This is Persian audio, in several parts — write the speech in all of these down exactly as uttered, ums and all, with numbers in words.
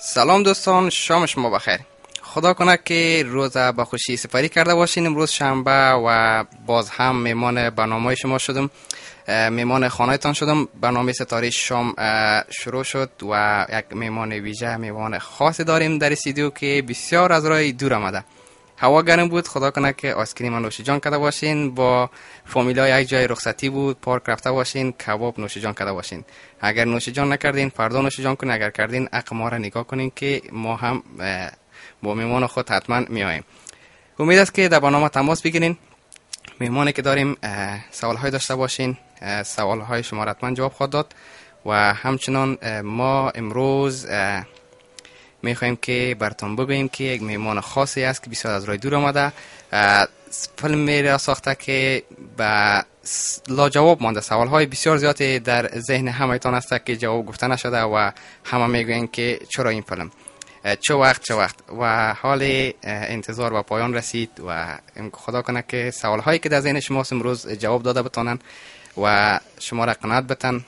سلام دوستان، شام شما بخیر. خدا کنه که روز به خوشی سپری کرده باشین. امروز شنبه و باز هم میمان برنامه شما شدم، میمان خانهتان شدم. برنامه ستاره شام شروع شد و یک میمان ویژه، میمان خاصی داریم در استودیو که بسیار از راه دور آمده. هوا گرم بود، خدا کنه که آیسکریم نوش جان کرده باشین، با فامیلا یک جای رخصتی بود پارک رفته باشین، کباب نوش جان کرده باشین. اگر نوش جان نکردین فردا نوش جان کنین، اگر کردین عقل ما را نگاه کنین که ما هم با میمان خود حتما میاییم. امید است که در برنامه تماس بگیرین. میمانی که داریم سوال های داشته باشین، سوال های شما را حتما جواب خواهد داد. و همچنان ما امروز میخوایم که براتون بگوییم که یک میمان خاصی است که بسیار از راه دور آمده. فیلم را ساخته که با لاجواب مانده. سوال های بسیار زیادی در ذهن همه‌تان است که جواب گفته نشده و همه میگوین که چرا این فیلم، چه وقت چه وقت و حال انتظار به پایان رسید و خدا کنه که سوال هایی که در ذهن شماست امروز جواب داده بتانن و شما را قناعت بتن.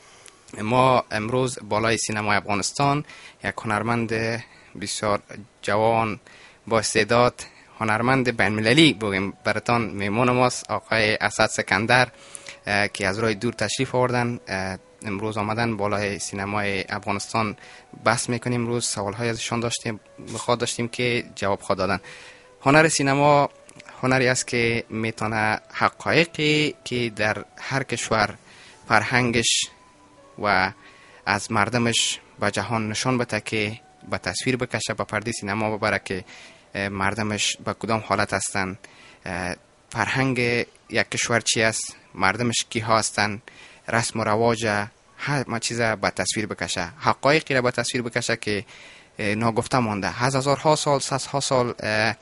ما امروز بالای سینمای افغانستان یک هنرمند بسیار جوان با استعداد، هنرمند بین المللی بگیم براتان میمون ماست، آقای اسد سکندر که از راه دور تشریف آوردن. امروز آمدن بالای سینمای افغانستان بحث میکنیم. امروز سوال‌های ازشان داشتیم، بخواد داشتیم که جواب خواهد دادن. هنر سینما هنری است که میتونه حقایقی که در هر کشور فرهنگش و از مردمش به جهان نشان بده که به تصویر بکشه، به پرده سینما ببره که مردمش به کدام حالت هستن، فرهنگ یک کشور چی است، مردمش کی هستن، رسم و رواج، همه چیز به تصویر بکشه، حقایقی را به تصویر بکشه که ناگفته مانده. از هزارها سال، صدها سال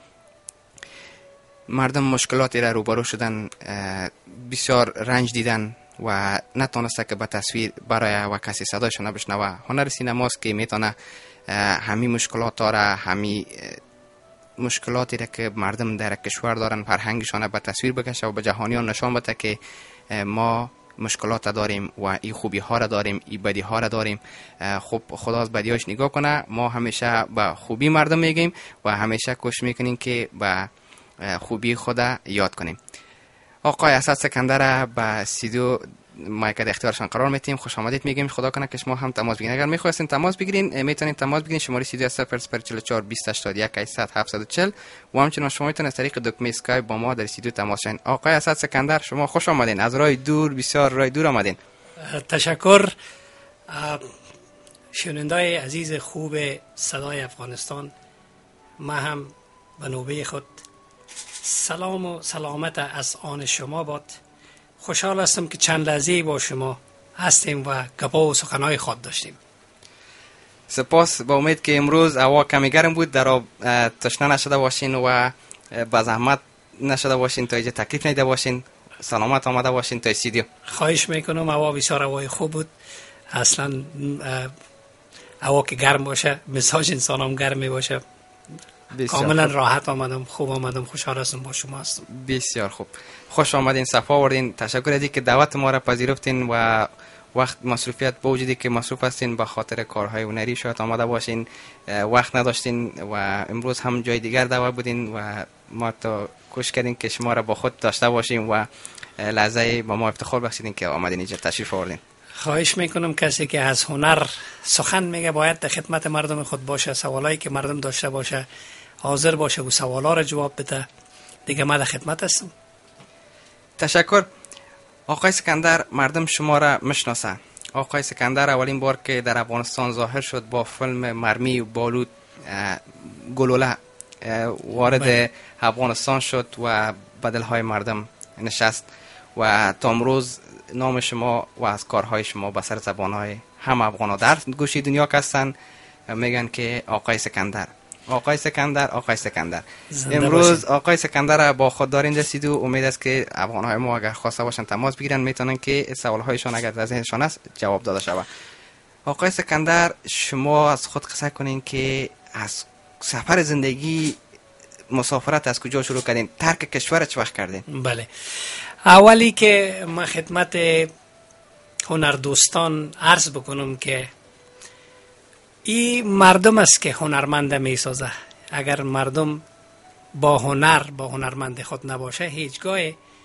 مردم مشکلاتی را روبرو شدن، بسیار رنج دیدن و نتونسته که به تصویر برای و کسی صدایشون نبشنوه. هنر سینماست که میتونه همین مشکلات را، همین مشکلاتی را که مردم در کشور دارن فرهنگشان به تصویر بکشه و به جهانیان نشان بده که ما مشکلات داریم و این خوبی ها را داریم، این بدی ها را داریم. خب خدا از بدیاش نگاه کنه. ما همیشه به خوبی مردم میگیم و همیشه کوشش میکنیم که به خوبی خدا یاد کنیم. آقای اسد سکندر به استودیو مایک در اختیارشان قرار میتیم. خوش آمدید میگیم. خدا کنه که شما هم تماس بگیرین. اگر میخواستین تماس بگیرین میتونین تماس بگیرین. شماره صفر صفر صفر چهار چهار بیست هشتاد و یک هشتصد هفتصد و چهل و همچنین شما میتونید از طریق دکمه اسکایپ با ما در استودیو تماس شین. آقای اسد سکندر شما خوش آمدین. از راه دور، بسیار راه دور آمدین. تشکر. شنوندای عزیز خوب صدای افغانستان، ما هم به نوبه خود سلام و سلامت از آن شما باد. خوشحال هستم که چند لحظه با شما هستیم و گپا و سخنهای خود داشتیم. سپاس. با امید که امروز هوا کمی گرم بود، در آب تشنه نشده باشین و با زحمت نشده باشین، تا اینجا تکلیف نیده باشین، سلامت آمده باشین تا استودیو. خواهش میکنم. هوا بسیار هوای خوب بود. اصلا هوا که گرم باشه مزاج انسان هم گرم می باشه. کاملا راحت آمدم، خوب آمدم، خوشحال هستم با شما هستم. بسیار خوب. خوش آمدین، صفا آوردین. تشکر از اینکه دعوت ما را پذیرفتین و وقت مصروفیت با وجودی که مصروف هستین به خاطر کارهای هنری شاید آماده باشین، وقت نداشتین و امروز هم جای دیگر دعوت بودین و ما تا کوشش کردیم که شما را با خود داشته باشیم و لحظه با ما افتخار بخشیدین که آمدین اینجا تشریف آوردین. خواهش میکنم کسی که از هنر سخن میگه باید در خدمت مردم خود باشه، سوالایی که مردم داشته باشه حاضر باشه و سوالا را جواب بده. دیگه ما در خدمت هستم. تشکر. آقای سکندر مردم شما را میشناسن. آقای سکندر اولین بار که در افغانستان ظاهر شد با فیلم مرمی و بالود گلوله وارد افغانستان شد و بدلهای مردم نشست و تا امروز نام شما و از کارهای شما به سر زبانهای هم افغانا در گوشی دنیا هستن. میگن که آقای سکندر، آقای سکندر، آقای سکندر. امروز آقای سکندر با خود دارین رسید و امید است که افغان‌های ما اگر خواسته باشن تماس بگیرن میتونن که سوال‌هایشان اگر در ذهنشان است جواب داده شود. آقای سکندر شما از خود قصه کنین که از سفر زندگی مسافرت از کجا شروع کردین؟ ترک کشور چه وقت کردین؟ بله. اولی که ما خدمت هنردوستان عرض بکنم که این مردم است که هنرمند می سازه. اگر مردم با هنر با هنرمند خود نباشه هیچگاه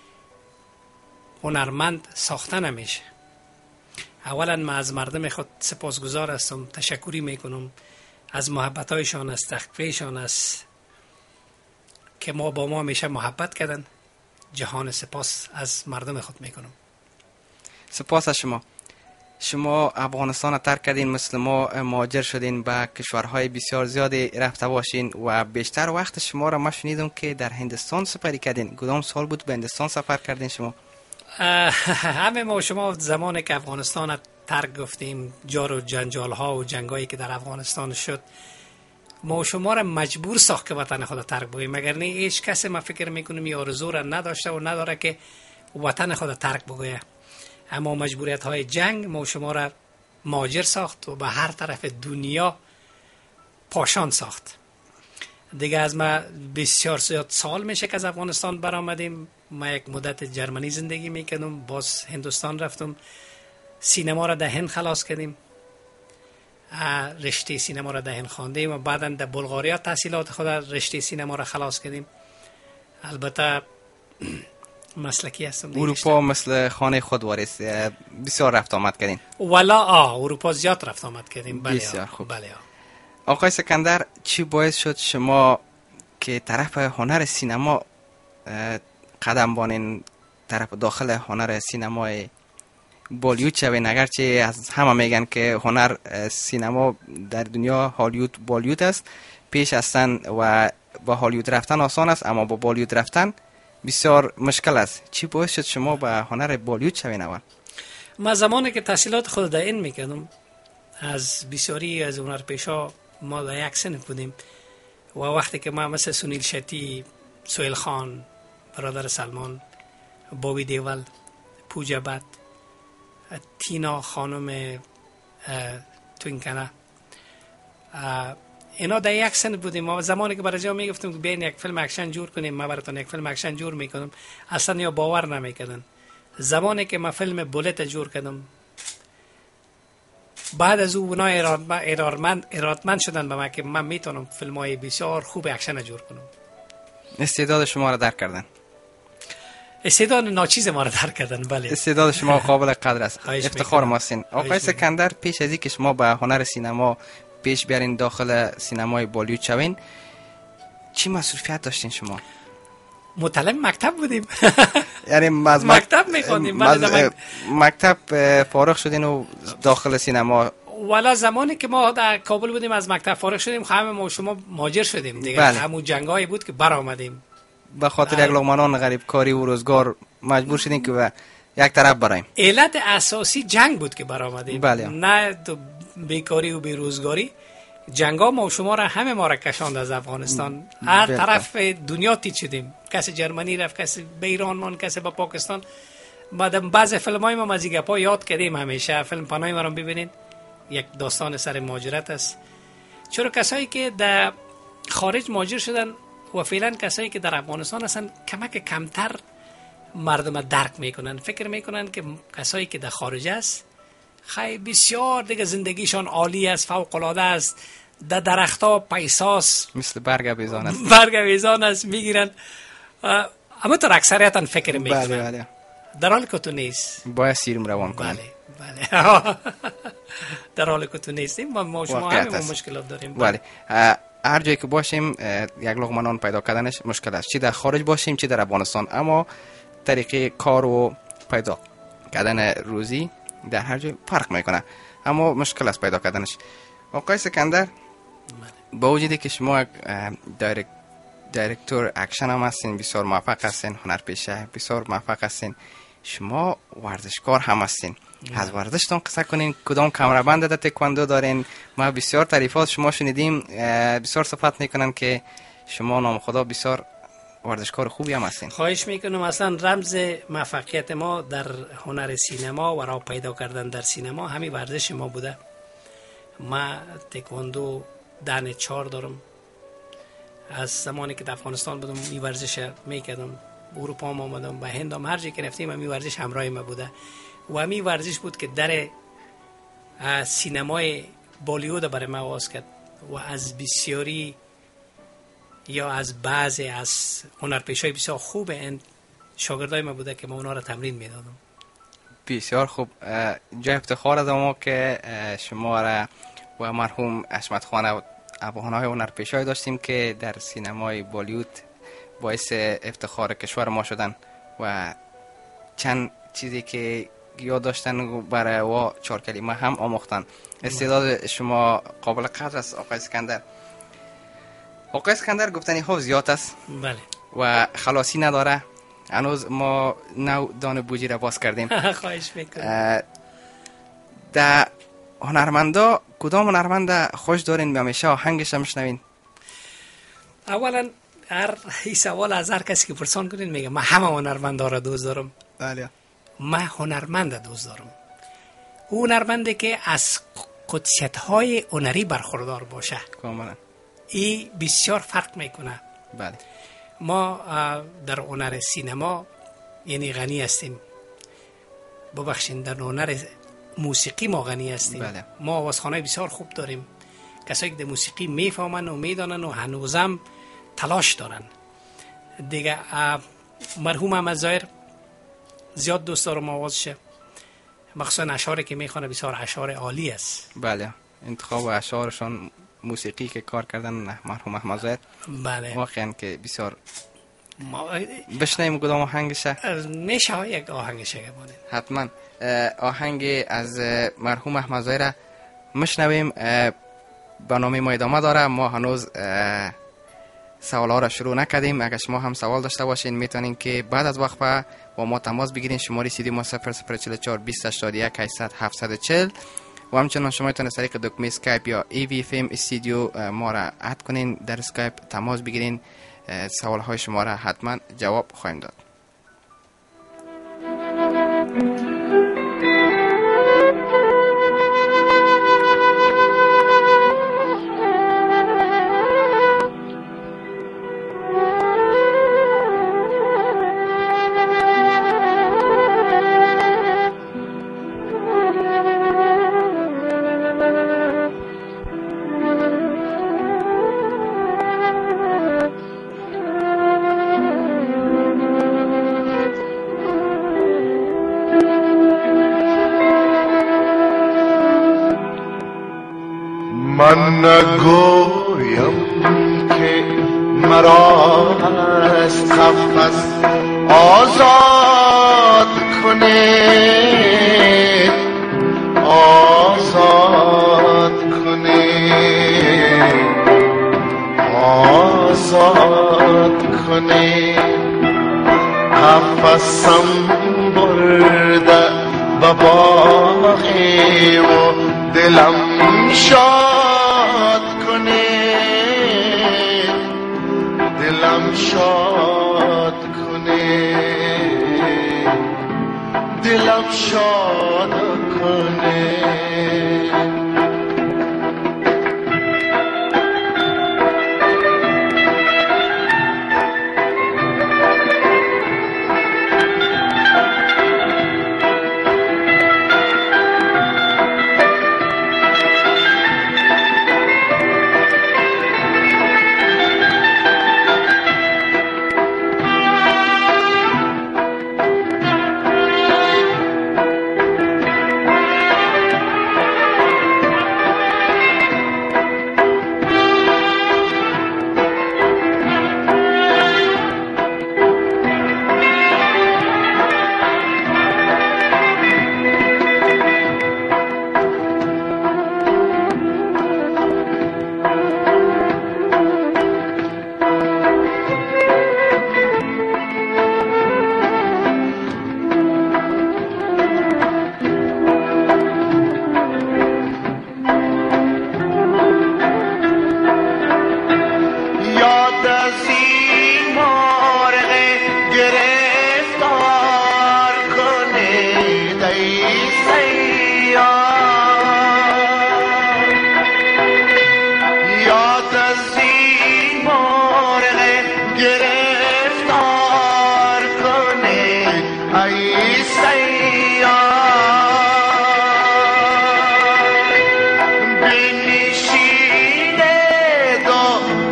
هنرمند ساخته نمیشه. اولا من از مردم خود سپاسگزار هستم، تشکری میکنم از محبتایشان، از تحقیقشان است که ما با ما میشه محبت کردن. جهان سپاس از مردم خود میکنم. سپاس از شما. شما افغانستان را ترک کردین، مثل ما مهاجر شدین، به کشورهای بسیار زیادی رفته باشین و بیشتر وقت شما را ما شنیدم که در هندوستان سپری کردین. کدام سال بود به هندوستان سفر کردین شما؟ همه ما شما زمانی که افغانستان را ترک گفتیم، جار و جنجال ها و جنگایی که در افغانستان شد، ما شما را مجبور ساخت که وطن خود ترک بگوییم. مگر نه هیچ کسی ما فکر میکنم این آرزو را نداشته و نداره که وطن خود ترک بگویه. اما مجبوریت های جنگ ما شما را مهاجر ساخت و به هر طرف دنیا پاشان ساخت. دیگه از ما بسیار زیاد سال میشه که از افغانستان برآمدیم. ما یک مدت جرمنی زندگی میکردم، باز هندوستان رفتم، سینما را در هند خلاص کردیم، رشته سینما را در هند خواندیم و بعدا در بلغاریا تحصیلات خود رشته سینما را خلاص کردیم. البته مسلکی هستم. اروپا مثل خانه خود وارث بسیار رفت آمد کردین؟ والا آه اروپا زیاد رفت آمد کردیم. بله بسیار خوب. بله. آقای سکندر، چی باعث شد شما که طرف هنر سینما قدم بانین، طرف داخل هنر سینمای بالیوود شوین؟ اگرچه از همه میگن که هنر سینما در دنیا هالیوود بالیوود است، پیش هستن و با هالیوود رفتن آسان است، اما با بالیوود رفتن بسیار مشکل است. چی باعث شد شما به هنر بالیوود شوین اول؟ ما زمانی که تحصیلات خود در این میکردم، از بسیاری از هنرپیشا ما در یک سن بودیم و وقتی که ما مثل سونیل شتی، سهیل خان، برادر سلمان، بابی دیول، پوجا بت، تینا خانم توینکنه، اینا در یک سن بودیم. ما زمانی که برای جا میگفتم که بیاین یک فیلم اکشن جور کنیم، ما براتون یک فیلم اکشن جور میکنم، اصلا یا باور نمیکردن. زمانی که ما فیلم بولت جور کردم، بعد از او اونا ارادمند شدن به من که من میتونم فیلم های بسیار خوب اکشن جور کنم. استعداد شما را درک کردن؟ استعداد ناچیز ما را درک کردن. بله، استعداد شما قابل قدر است، افتخار ما هستین. آقای سکندر، پیش از اینکه شما به هنر سینما پیش بیارین، داخل سینمای بالیوود شوین، چی مصروفیت داشتین شما؟ متعلم مکتب بودیم. یعنی از مکتب میخوندیم. مز... مکتب فارغ شدین و داخل سینما؟ والا زمانی که ما در کابل بودیم از مکتب فارغ شدیم، همه ما شما مهاجر شدیم دیگه. بله. همون جنگایی بود که برآمدیم، به خاطر یک لقمه غریب کاری و روزگار مجبور شدیم که به یک طرف برایم. علت اساسی جنگ بود که برآمدیم. بله. نه تو بیکاری و بیروزگاری. جنگا ما و شما را همه ما را کشاند از افغانستان. هر بلکه. طرف دنیا تیج شدیم. کسی جرمنی رفت، کسی به ایران ماند، کسی به پاکستان. بعد بعض فیلم‌های ما مزیگپا یاد کردیم. همیشه فیلم پناهی ما رو ببینید، یک داستان سر مهاجرت است. چرا کسایی که در خارج مهاجر شدن و فعلا کسایی که در افغانستان هستن کمک کمتر مردم درک میکنن. فکر میکنن که کسایی که در خارج است خیلی بسیار دیگه زندگیشان عالی است، فوق العاده است، در درختها پیساست، مثل برگ بیزان است. برگ بیزان است میگیرن. اما تو اکثریتا فکر میکنن. بله بله. در حالی که تو نیست. باید سیرم روان کنیم. بله بله. در حالی که تو نیستیم ما شما همه مشکلات داریم. بله. هر جایی که باشیم یک لقمه نان پیدا کردنش مشکل است، چی در خارج باشیم چی در افغانستان، اما طریقه کار و پیدا کردن روزی در هر جای فرق میکنه، اما مشکل است پیدا کردنش. آقای سکندر، با وجودی که شما دایرکت دایرکتور اکشن هم هستین، بسیار موفق هستین، هنرپیشه بسیار موفق هستین، شما ورزشکار هم هستین. از ورزشتون قصه کنین. کدام کمربند در تکواندو دارین؟ ما بسیار تعریفات شما شنیدیم، بسیار صفت میکنن که شما نام خدا بسیار ورزشکار خوبی هم هستین. خواهش میکنم. اصلا رمز موفقیت ما در هنر سینما و راه پیدا کردن در سینما همین ورزش ما بوده. ما تکواندو دهن چهار دارم. از زمانی که در افغانستان بودم این ورزش میکردم، اروپا هم آمدم، به هند هم، هر جایی که رفتیم همین ورزش همراه ما بوده و همین ورزش بود که در سینمای بالیوود برای ما آغاز کرد و از بسیاری یا از بعضی از هنرپیشه‌های بسیار خوب این شاگردای ما بوده که ما اونا را تمرین میدادم. بسیار خوب. جای افتخار از ما که شما را و مرحوم حشمت خان اباهان‌های هنرپیشه‌ای داشتیم که در سینمای بالیوود باعث افتخار کشور ما شدن و چند چیزی که یاد داشتن برای و چهار کلمه هم آموختن. استعداد شما قابل قدر است آقای اسکندر. آقای اسکندر گفتنی ها زیاد است. بله. و خلاصی نداره. هنوز ما نو دان بوجی را باز کردیم. خواهش میکنم. در هنرمندا کدام هنرمند خوش دارین همیشه آهنگش میشنوین؟ اولا هر این سوال از هر کسی که پرسان کنین میگه من همه هنرمندا را دوست دارم. بله. من هنرمند دوست دارم. او هنرمنده که از قدسیت‌های هنری برخوردار باشه. کاملا. این بسیار فرق میکنه. بله. ما در هنر سینما یعنی غنی هستیم. ببخشید در هنر موسیقی ما غنی هستیم. بله. ما آوازخوانای بسیار خوب داریم. کسایی که در موسیقی میفهمن و میدانن و هنوزم تلاش دارن. دیگه مرحوم احمد ظاهر زیاد دوست دارم آوازشه. مخصوصا اشعاری که میخونه بسیار اشعار عالی است. بله. انتخاب اشعارشان موسیقی که کار کردن مرحوم احمد ظاهر بله واقعا که بسیار ما... بشنویم کدام آهنگشه؟ میشه یک آهنگشه بمانید. حتما آهنگ از مرحوم احمد ظاهر میشنویم. برنامه ما ادامه داره. ما هنوز سوال ها را شروع نکردیم. اگر شما هم سوال داشته باشین میتونین که بعد از وقفه با ما تماس بگیرین. شماره سیدی ما صفر صفر چهل و چهار بیست هشتاد و یک هشتصد هفتصد و چهل و همچنان شما میتونید از طریق دکمه اسکایپ یا ای وی اف ام استودیو ما را اد کنین. در اسکایپ تماس بگیرین. سوال های شما را حتما جواب خواهیم داد. من نگویم که مرا از قفس آزاد کنید، آزاد کنید، آزاد کنید. قفسم برده به باغی و دلم شاد کنید، دلم شاد کنید، دلم شاد کنید.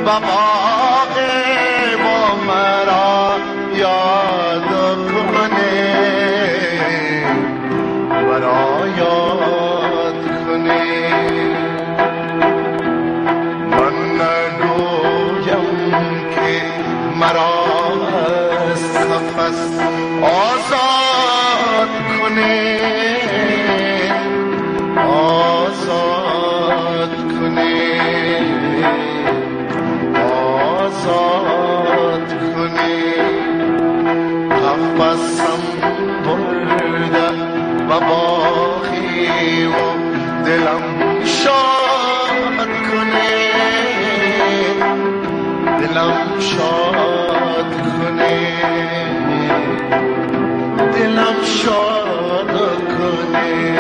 و باغ ما مرا یاد کنه مرا یاد کنه من نگویم که مرا از قفس آزاد کنه آزاد کنه آزاد کنه قفسم برده و باقی و دلم شاد کنه دلم شاد کنه دلم شاد کنه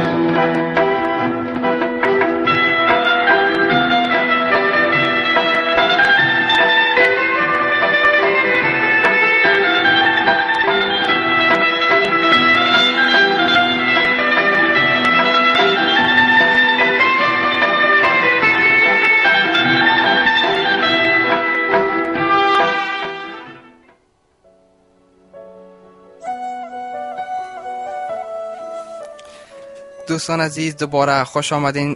دوستان عزیز دوباره خوش آمدین.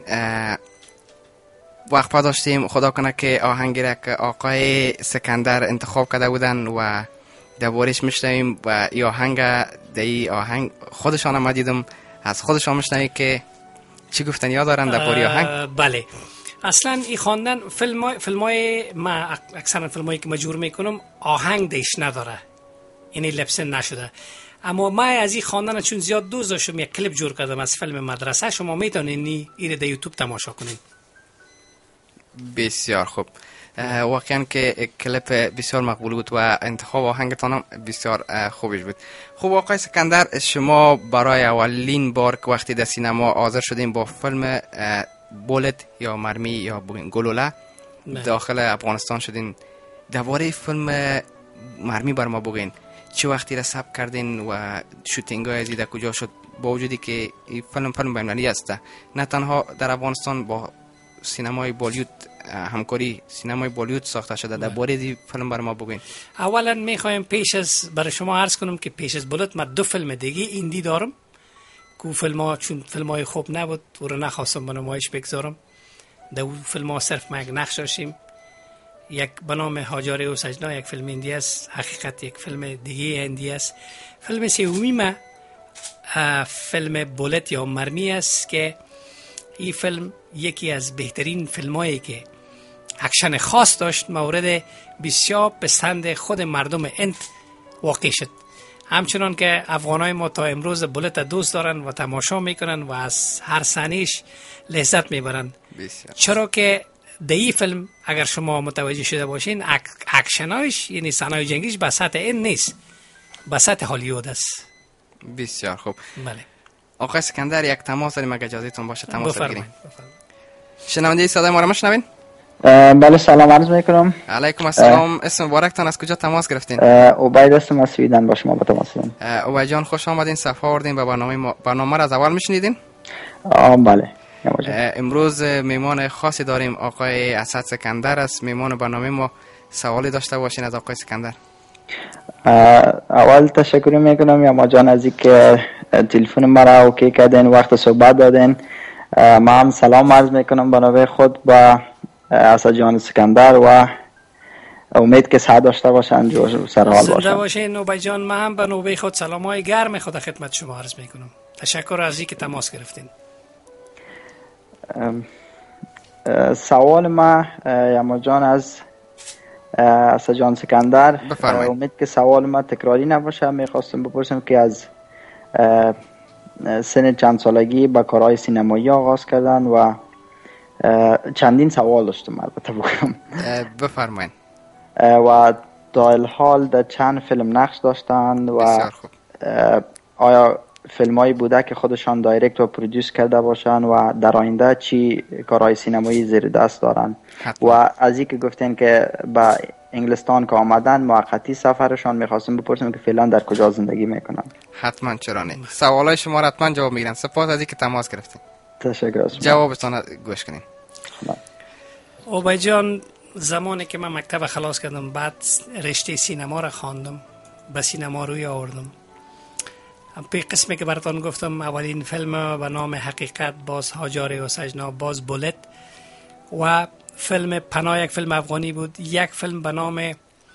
وقت داشتیم خدا کنه که آهنگی را که آقای سکندر انتخاب کرده بودن و دربارش میشنویم و این آهنگ دی آهنگ خودشان هم دیدم از خودشان میشنویم که چی گفتن یاد دارن درباره آهنگ. بله اصلا این خواندن فیلم فیلمای ما اکثرا فیلمایی که مجبور میکنم آهنگ دیش نداره یعنی لپسن نشده، اما ما از این خواندن چون زیاد دوست داشتم یک کلیپ جور کردم از فیلم مدرسه. شما میتونین این در یوتیوب تماشا کنین. بسیار خوب. واقعا که کلیپ بسیار مقبول بود و انتخاب آهنگتان هم بسیار خوبش بود. خوب آقای سکندر، شما برای اولین بار که وقتی در سینما حاضر شدین با فیلم بولت یا مرمی یا گلوله داخل افغانستان شدین، درباره فیلم مرمی بر ما بگین. چه وقتی را ثبت کردین و شوتینگ های ازیده کجا شد، با وجودی که این فیلم فیلم بین‌المللی است، نه تنها در افغانستان با سینمای بالیوود همکاری سینمای بالیوود ساخته شده، در باره این فیلم بر ما بگین. اولا میخوایم پیش از برای شما عرض کنم که پیش از بولت من دو فیلم دیگه ایندی دارم که فیلم ها چون فیلم های خوب نبود و رو نخواستم به نمایش بگذارم. در اون فیلم ها صرف ما یک نقش داشتیم، یک به نام هاجاره و سجنا، یک فیلم هندی است، حقیقت یک فیلم دیگه هندی است. فیلم سومی ما فیلم بولت یا مرمی است که این فیلم یکی از بهترین فیلمایی که اکشن خاص داشت، مورد بسیار پسند خود مردم هند واقع شد. همچنان که افغانای ما تا امروز بولت دوست دارن و تماشا میکنن و از هر صحنه‌اش لذت میبرن، چرا که در این فیلم اگر شما متوجه شده باشین اک اکشنایش یعنی صحنه‌های جنگیش به سطح این نیست، به سطح هالیوود است. بسیار خوب. بله آقای سکندر، یک تماس داریم اگه اجازهتون باشه تماس بگیریم. بفرمایید. صدای ما را میشنوین؟ بله سلام عرض میکنم. علیکم السلام. اسم مبارکتان، از کجا تماس گرفتین؟ عبید هستم از سویدن، با شما با تماس هستم. عبید جان خوش آمدین، صفا آوردین به برنامه ما. برنامه را از اول میشنیدین؟ آه بله. امروز میمان خاصی داریم، آقای اسد سکندر است. میمان برنامه ما سوالی داشته باشین از آقای سکندر. اول تشکر میکنم یا جان از اینکه تلفن مرا اوکی کردین، وقت صحبت دادین. ما هم سلام عرض میکنم به نوبه خود با اسد جان سکندر و امید که سعادت داشته باشن، جو سرحال باشن. زنده باشین نوبه جان. ما هم به نوبه خود سلامای گرم خود خدمت شما عرض میکنم. تشکر از اینکه تماس گرفتین. سوال ما یما جان از اسد جان سکندر، بفرمایید. امید که سوال ما تکراری نباشه. میخواستم بپرسم که از سن چند سالگی با کارهای سینمایی آغاز کردن و چندین سوال داشتم البته بگم. بفرمایید. و تا الحال در چند فیلم نقش داشتن و بسیار خوب. آیا فیلمایی بوده که خودشان دایرکت و پرودوس کرده باشن و در آینده چی کارهای سینمایی زیر دست دارن؟ حتما. و از این که گفتین که با انگلستان که آمدن موقتی سفرشان، میخواستم بپرسم که فعلا در کجا زندگی میکنن؟ حتما چرا نه. سوالای شما را حتما جواب میگیرن. سپاس از اینکه تماس گرفتین. تشکر از شما. جوابتون گوش کنین. عبید جان زمانی که من مکتب خلاص کردم بعد رشته سینما را خواندم، به سینما روی آوردم. پی قسمی که براتون گفتم اولین فیلم به نام حقیقت، باز هاجاری و سجنا، باز بولت و فیلم پناه یک فیلم افغانی بود. یک فیلم به نام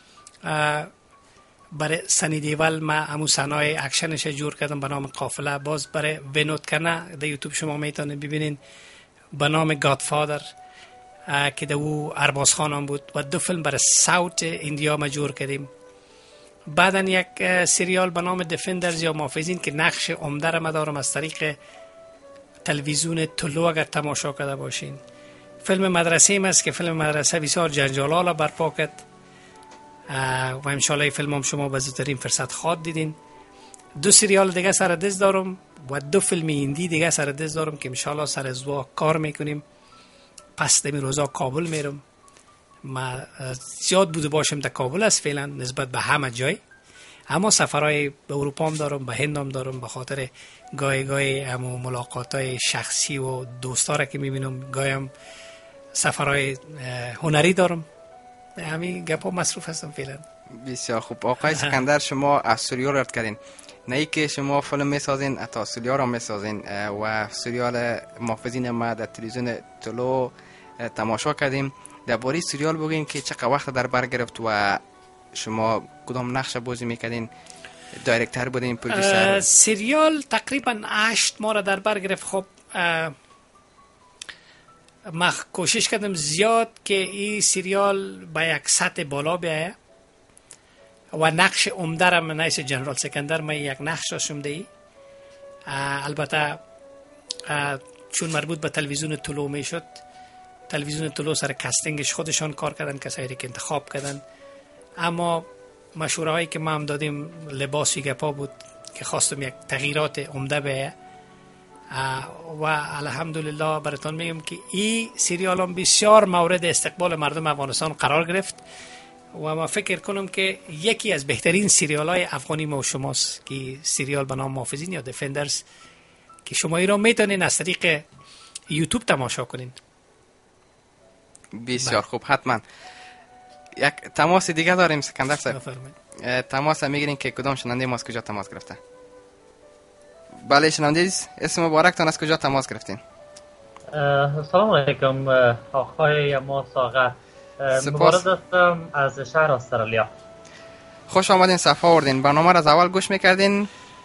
برای سنی دیول ما امو صنایع اکشنش جور کردم به نام قافله، باز برای ونود کنه در یوتیوب شما میتونید ببینین به نام گادفادر که در او ارباز خانم بود و دو فیلم برای ساوت اندیا ما جور کردیم. بعدن یک سریال به نام دفندرز یا محافظین که نقش عمده را دارم از طریق تلویزیون طلو اگر تماشا کرده باشین. فیلم مدرسه ایم است که فیلم مدرسه بسیار جنجالا برپا کرد و انشالله فیلم هم شما به زودترین فرصت خواد دیدین. دو سریال دیگه سر دست دارم و دو فیلم هندی دیگه سر دست دارم که انشالله سر ازوا کار میکنیم. پس دمی روزا کابل میرم. ما زیاد بوده باشم در کابل است فعلا نسبت به همه جای، اما سفرهای به اروپا هم دارم، به هند هم دارم، به خاطر گاهی گاهی همو ملاقاتهای شخصی و دوستا را که میبینم، گاهی هم سفرهای هنری دارم. همین گپا مصروف هستم فعلا. بسیار خوب. آقای سکندر، شما از سریال رد کردین، نه ای که شما فیلم میسازین، اتا سریال را میسازین و سریال محافظین ما در تلویزیون طلو تماشا کردیم. درباره سریال بگین که چقدر وقت در بر گرفت و شما کدام نقش بازی میکردین؟ دایرکتر بودین، پرودوسر؟ سریال تقریبا هشت ماه را در بر گرفت. خب ما کوشش کردم زیاد که این سریال با یک سطح بالا بیایه و نقش عمده را من نیست جنرال سکندر من یک نقش داشتم دی. البته چون مربوط به تلویزیون طلو می شد، تلویزیون طلو سر کستینگش خودشان کار کردن، کسایی که انتخاب کردن، اما مشوره هایی که ما هم دادیم لباسی گپا بود که خواستم یک تغییرات عمده بیایه و الحمدلله براتون میگم که این سریال هم بسیار مورد استقبال مردم افغانستان قرار گرفت و ما فکر کنم که یکی از بهترین سریال های افغانی ما و شماست که سریال به نام محافظین یا دفندرز که شما ای را میتونین از طریق یوتیوب تماشا کنین. بسیار خوب. حتما یک تماس دیگه داریم سکندر صاحب. تماس میگیرین که کدام شنونده ما از کجا تماس گرفته؟ بله شنونده، اسم مبارکتان، از کجا تماس گرفتین؟ سلام علیکم آقای ما ساغر، مبارز هستم از شهر استرالیا. خوش آمدین، صفا آوردین. برنامه را از اول گوش میکردین؟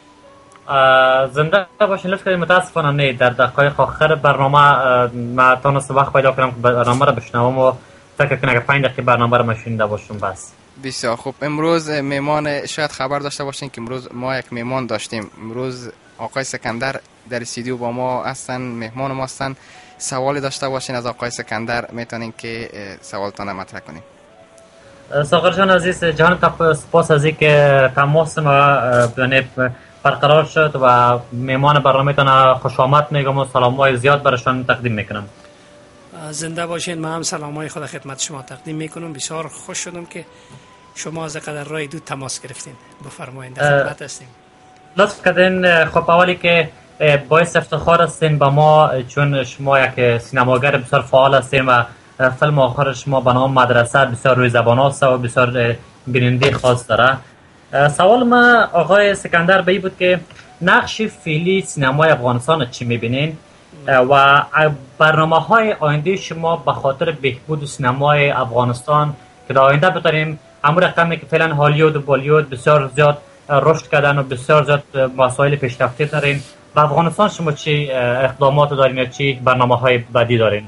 زنده باشین. لطف کنید. متاسفانه نه، در دقایق آخر برنامه ما تونست وقت پیدا کنم که برنامه را بشنوم و فکر کنم که پنج دقیقه برنامه را مشنیده باشم بس. بسیار خوب. امروز میمان، شاید خبر داشته باشین که امروز ما یک میمان داشتیم. امروز آقای سکندر در استودیو با ما هستن، مهمان ما هستن. سوالی داشته باشین از آقای سکندر میتونین که سوالتان مطرح کنین. ساغر جان عزیز، جان سپاس از اینکه تماس ما برقرار شد و میمان برنامه‌تان خوش آمد میگم و سلام‌های زیاد برایشان تقدیم میکنم. زنده باشین. من هم سلام‌های خود خدمت شما تقدیم میکنم. بسیار خوش شدم که شما از قدر راه دو تماس گرفتین. بفرمایید، در خدمت هستیم. لطف کردین. خب اولی که باعث افتخار هستین با ما، چون شما یک سینماگر بسیار فعال هستین و فیلم آخر شما به نام مدرسه بسیار روی زبان است و بسیار بیننده خاص داره. سوال ما آقای سکندر به این بود که نقش فعلی سینمای افغانستان چی میبینین و برنامه های آینده شما به خاطر بهبود سینمای افغانستان که در آینده بتونیم همون رقمی که فعلا هالیوود و بالیوود بسیار زیاد رشد کردن و بسیار زیاد مسائل پیشرفته دارین، و افغانستان شما چی اقدامات دارین یا چی برنامه های بعدی دارین؟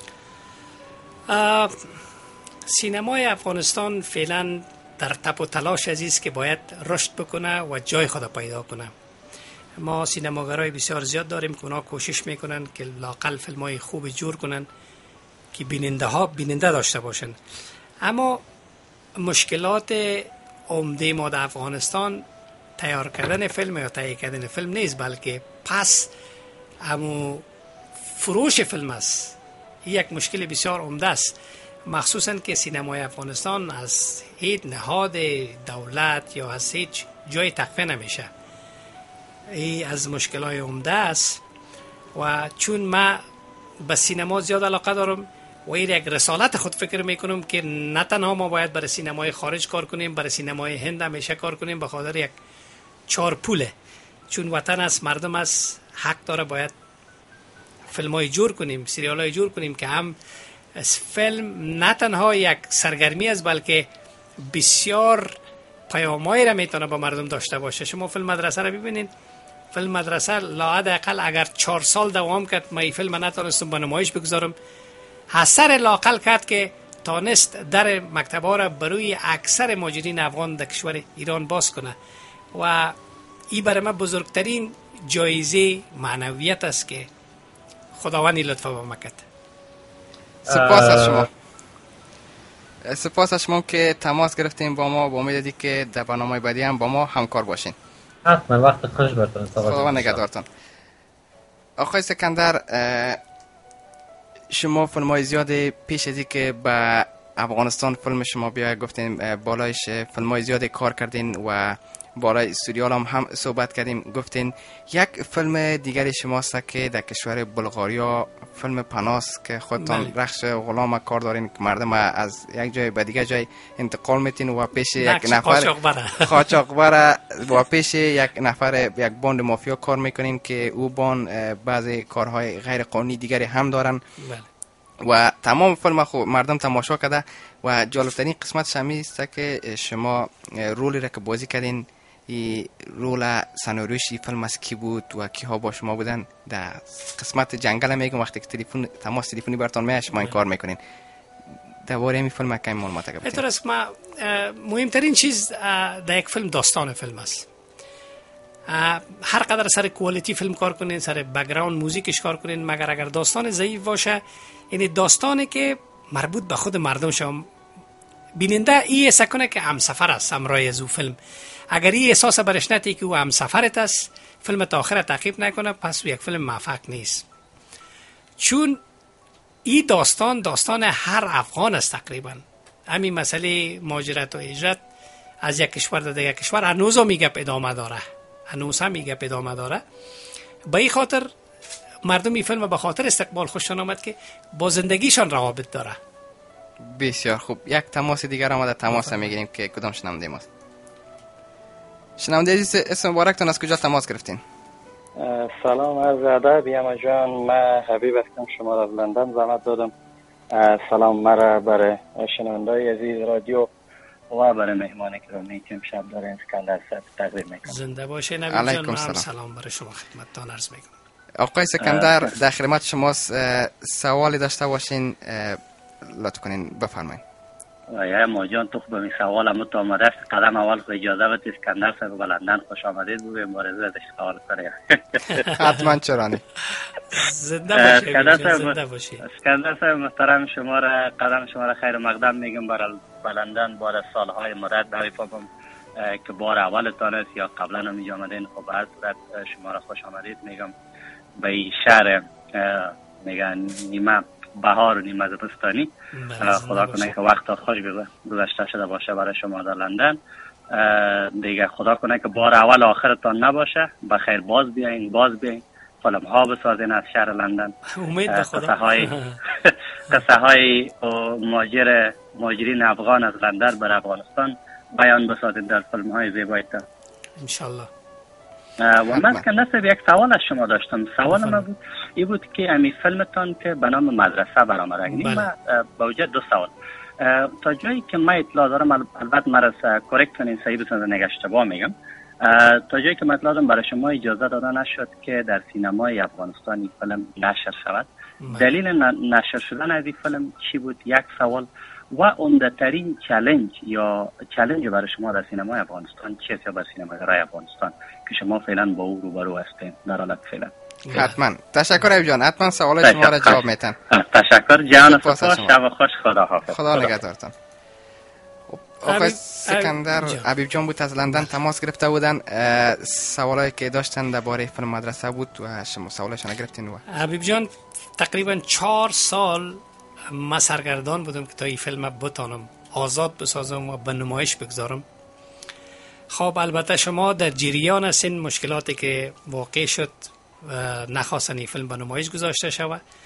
سینمای افغانستان فعلا در تپ و تلاش عزیز که باید رشد بکنه و جای خود پیدا کنه. ما سینماگرای بسیار زیاد داریم که اونا کوشش میکنن که لاقل فیلمای خوب جور کنن که بیننده ها بیننده داشته باشن، اما مشکلات عمده ما در افغانستان تیار کردن فیلم یا تهیه کردن فیلم نیست، بلکه پس همو فروش فیلم است. یک مشکل بسیار عمده است، مخصوصا که سینمای افغانستان از هیچ نهاد دولت یا از هیچ جای تخفیه نمیشه. این از مشکلات عمده است و چون ما به سینما زیاد علاقه دارم، و این یک رسالت خود فکر میکنم که نه تنها ما باید برای سینمای خارج کار کنیم، برای سینمای هند همیشه کار کنیم، به خاطر یک چهار پوله، چون وطن است، مردم است، حق داره باید فیلم های جور کنیم، سریال های جور کنیم که هم فیلم نه تنها یک سرگرمی است بلکه بسیار پیامایی را میتونه با مردم داشته باشه. شما فیلم مدرسه را ببینید، فیلم مدرسه لاحداقل اگر چهار سال دوام کرد، ما این فیلم نتونستم به نمایش بگذارم، اثر لاقل کرد که تانست در مکتب‌ها را بروی اکثر مهاجرین افغان در کشور ایران باز کنه و این برای من بزرگترین جایزه معنویت است که خداوند لطف به ما کرد. سپاس از شما. سپاس از شما که تماس گرفتیم با ما، با امید دیدی که در برنامه بعدی هم با ما همکار باشین. حتما، وقت خوش برتون. خداوند نگهدارتان. آقای سکندر، شما فیلم‌های زیاد پیش از که به افغانستان فیلم شما بیا گفتین بالایش فیلم‌های زیاد کار کردین و بالای سریال هم, هم صحبت کردیم، گفتین یک فیلم دیگری شماست که در کشور بلغاریا فیلم پناست که خودتان رخش غلام کار دارین که مردم از یک جای به دیگه جای انتقال میتین و پیش یک نفر قاچاقبر و پیش یک نفر یک باند مافیا کار میکنین که او باند بعضی کارهای غیر قانونی دیگری هم دارن و تمام فیلم خو مردم تماشا کرده و جالبترین قسمتش همین است که شما رولی را که بازی کردین، این رول سناریوشی فیلم از کی بود و کی ها با شما بودن؟ در قسمت جنگل میگم وقتی که تلفن تماس تلفنی براتون میاد شما این کار میکنین. درباره این فیلم کمی معلومات اگه بدین؟ است ما مهمترین چیز در یک فیلم داستان فیلم است. هر قدر سر کوالیتی فیلم کار کنین، سر بک‌گراند موزیکش کار کنین، مگر اگر داستان ضعیف باشه، یعنی داستانی که مربوط به خود مردم شما بیننده این حس کنه که همسفر است همراه از او فیلم، اگر این احساس برش نتی که او همسفرت است، فیلم تا آخر تعقیب نکنه، پس یک فیلم موفق نیست. چون این داستان داستان هر افغان است تقریبا. همین مسئله مهاجرت و هجرت از یک کشور در دیگر کشور هنوز هم میگه ادامه داره، هنوز هم میگه ادامه داره. به این خاطر مردم این فیلم به خاطر استقبال خوششان آمد که با زندگیشان روابط داره. بسیار خوب. یک تماس دیگر آمده، تماس میگیریم که کدام شنونده ماست. شنونده عزیز، اسم مبارکتون، از کجا تماس گرفتین؟ سلام، عرض ادب یما جان، من حبیب هستم، شما را از لندن زحمت دادم. سلام مرا برای شنوندای عزیز رادیو و برای مهمانی که رو میتیم شب داره اسکندر صاحب تقدیم میکنم. زنده باشه نبی جان. سلام. سلام برای شما خدمتتان عرض میکنم. آقای سکندر در خدمت شماست، سوالی داشته باشین لطف کنین بفرمایید. یا ماجان تو به این سوال هم تو آمده است، قدم اول خود اجازه بدید اسکندر صاحب به لندن خوش آمدید بگویم مبارزه ازش سوال کنه. حتما چرانی. زنده باشید. زنده باشید. اسکندر صاحب محترم، شما را قدم شما را خیر مقدم میگم برای لندن بعد از سالهای مدت. نمیفهمم که بار اولتان است یا قبلا هم اینجا آمدین. خب هر صورت شما را خوش آمدید میگم به این شهر میگن نیمه بهار و نیمه زمستانی. خدا کنه که وقت خوش گذشته شده باشه برای شما در لندن. دیگه خدا کنه که بار اول آخرتان نباشه، بخیر باز بیاین باز بیاین فیلم ها بسازین از شهر لندن. امید به خدا. قصه های قصه های ماجر ماجرین افغان از لندن بر افغانستان بیان بسازین در فیلم های زیبایتان ان شاء الله. و من اسکندر صاحب یک سوال از شما داشتم. سوال ما بود این بود که امی فیلمتان که به نام مدرسه برآمده، من با وجود دو سوال تا جایی که من اطلاع دارم، البته مرا کورکت کنین صحیح بسازن نگه اشتباه میگم، تا جایی که من اطلاع دارم برای شما اجازه داده نشد که در سینمای افغانستان این فیلم نشر شود. دلیل نشر شدن از این فیلم چی بود؟ یک سوال. و عمده‌ترین چالش یا چالش برای شما در سینمای افغانستان چیست یا بر سینماگرای افغانستان که شما فعلا با او روبرو هستین در حالت فعلا؟ حتما. تشکر ایوب جان، حتما سوال شما را جواب میتن. تشکر جان، سپاس، شب خوش، خدا حافظ. خدا نگهدارتان. آقای سکندر حبیب جان بود از لندن تماس گرفته بودن، سوالایی که داشتن درباره فیلم مدرسه بود و شما سوالشون گرفتین. و حبیب جان تقریبا چهار سال من سرگردان بودم که تا این فیلم بتانم آزاد بسازم و به نمایش بگذارم. خب البته شما در جریان هستین مشکلاتی که واقع شد و نخواستن این فیلم به نمایش گذاشته شود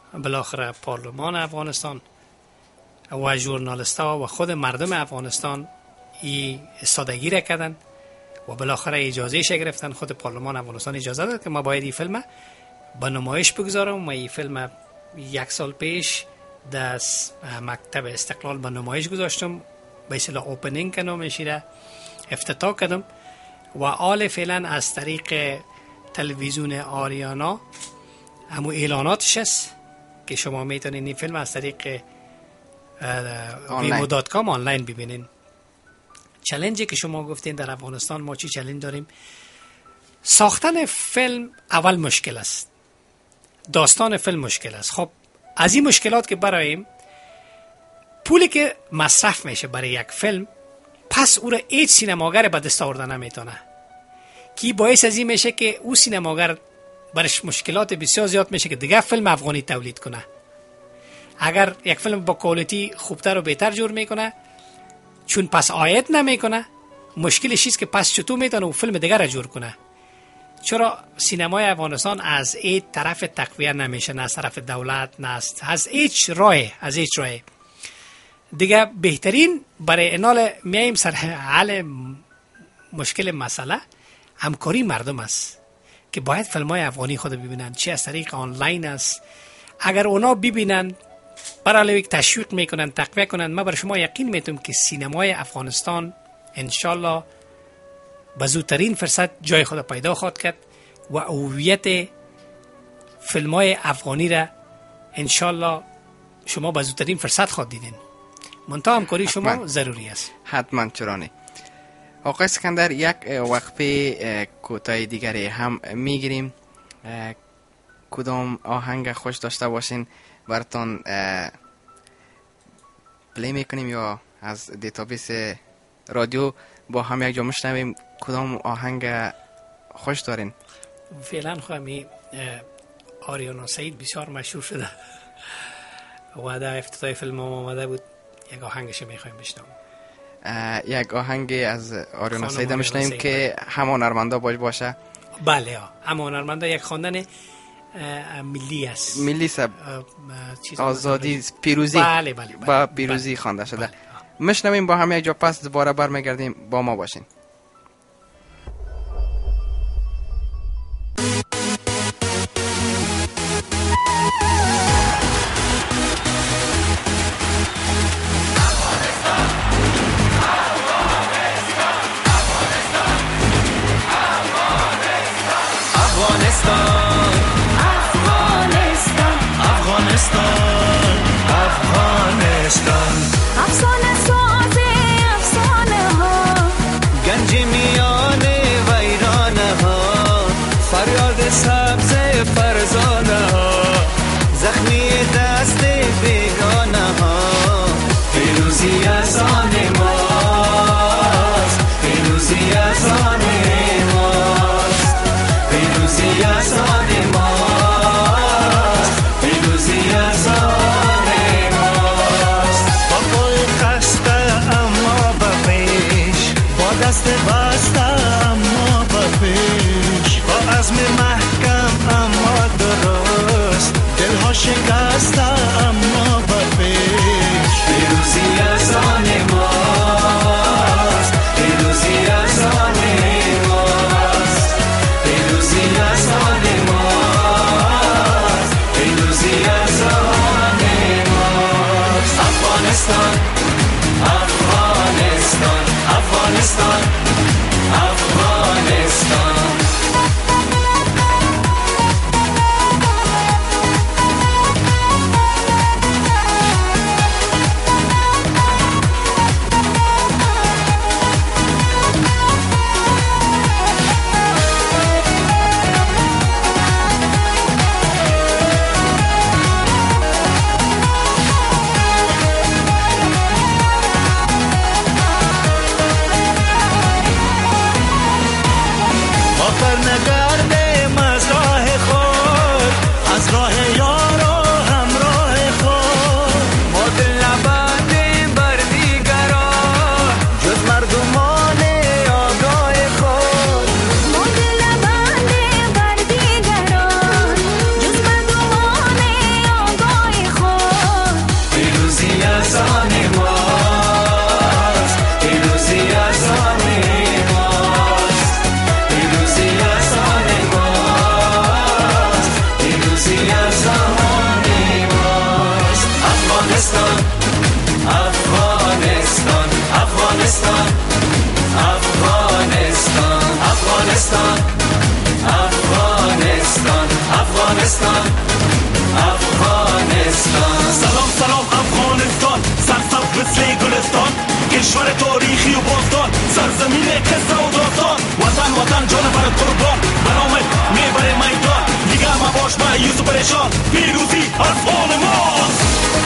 بالاخره پارلمان افغانستان و ژورنالیست‌ها و خود مردم افغانستان ای استادگی را کردن و بالاخره اجازه ش گرفتن. خود پارلمان افغانستان اجازه داد که ما باید این فیلم به نمایش بگذارم و این فیلم یک سال پیش در مکتب استقلال به نمایش گذاشتم، به اصطلاح اوپنینگ که نامش را افتتاح کردم و آل فعلا از طریق تلویزیون آریانا همون اعلاناتش است که شما میتونین این فیلم از طریق ویمو دات کام آنلاین ببینین. چالنجی که شما گفتین در افغانستان ما چی چالش داریم؟ ساختن فیلم اول مشکل است، داستان فیلم مشکل است. خب از این مشکلات که برایم پولی که مصرف میشه برای یک فیلم، پس او را هیچ سینماگر به دست آورده نمیتونه، که باعث از این میشه که او سینماگر برش مشکلات بسیار زیاد میشه که دیگه فیلم افغانی تولید کنه. اگر یک فیلم با کوالیتی خوبتر و بهتر جور میکنه، چون پس آید نمیکنه، مشکلش است که پس چطور میتونه او فیلم دیگر را جور کنه. چرا سینمای افغانستان از این طرف تقویه نمیشه، نه از طرف دولت، نه از هیچ راه، از هیچ راه دیگه. بهترین برای انال میایم سر حل مشکل مسئله همکاری مردم است که باید فیلمای افغانی خود ببینن، چه از طریق آنلاین است. اگر اونا ببینن برای یک تشویق میکنن، تقویه کنن، ما بر شما یقین میتونم که سینمای افغانستان انشالله به زودترین فرصت جای خود پیدا خواهد کرد و هویت فیلمای افغانی را انشالله شما به زودترین فرصت خواهد دیدین. منتها همکاری شما حتما ضروری است. حتما چرانی. آقای اسکندر، یک وقفه کوتاه دیگری هم میگیریم. کدام آهنگ خوش داشته باشین براتون پلی میکنیم یا از دیتابیس رادیو با هم یک جا میشنویم؟ کدام آهنگ خوش دارین؟ فعلا خواهمی آریانا سعید بسیار مشهور شده و در افتتاح فیلم آمده بود، یک آهنگش میخوایم بشنویم. یک آهنگ از آریانا سعید میشنویم که همان ارمندا باش باشه. بله ها، همان ارمندا یک خواندن ملی است، ملی سب آزادی پیروزی. بله بله بله با پیروزی بله. خوانده شده. بله. میشنویم با هم یک جا، پس دوباره برمیگردیم. با ما باشین. زمین قصه و داستان وطن وطن جان برات قربان برامت میبره میدان دیگه ما باش مایوس و پریشان پیروزی از آن ماست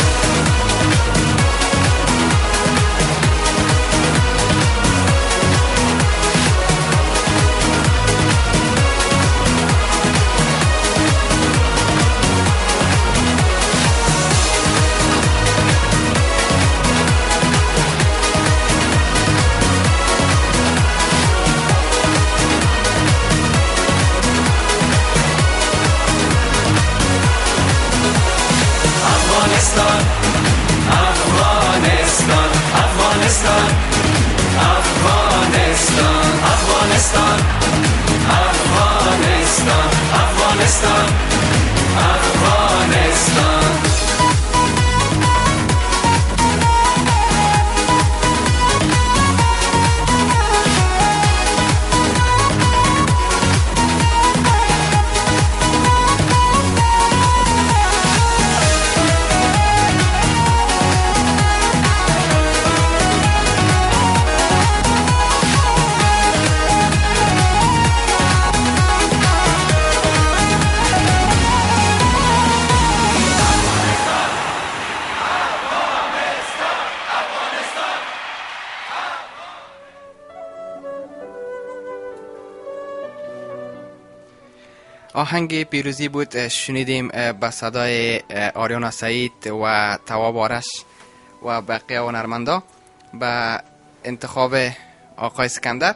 آهنگ پیروزی بود شنیدیم به صدای آریانا سعید و تواب آرش و بقیه هنرمندا به انتخاب آقای اسکندر.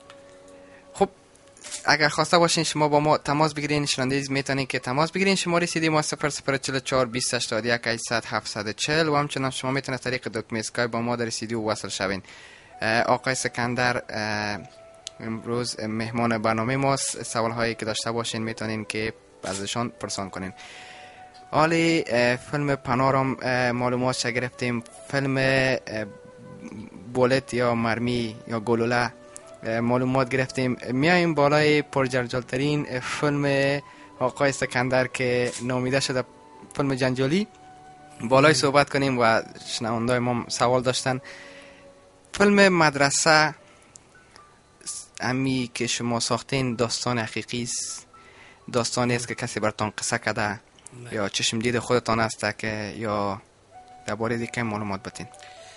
خب اگر خواسته باشین شما با ما تماس بگیرین، شنونده عزیز میتونین که تماس بگیرین. شماره رسیدی ما صفر صفر چهل و چهار بیست هشتاد و یک هشتصد هفتصد و چهل و همچنان شما میتونید طریق دکمه اسکایپ با ما در استودیو وصل شوین. آقای اسکندر امروز مهمان برنامه ماست. سوال هایی که داشته باشین میتونین که ازشان پرسان کنین. حالی فیلم پنارم معلومات چه گرفتیم، فیلم بولت یا مرمی یا گلوله معلومات گرفتیم. میایم بالای پرجنجالترین فیلم آقای اسکندر که نامیده شده فیلم جنجالی بالای صحبت کنیم و شنوندای ما سوال داشتن. فیلم مدرسه امی که شما ساختین داستان حقیقی است، داستانی است که کسی براتون قصه کرده نه. یا چشم دید خودتان است که یا درباره دیگه معلومات بتین؟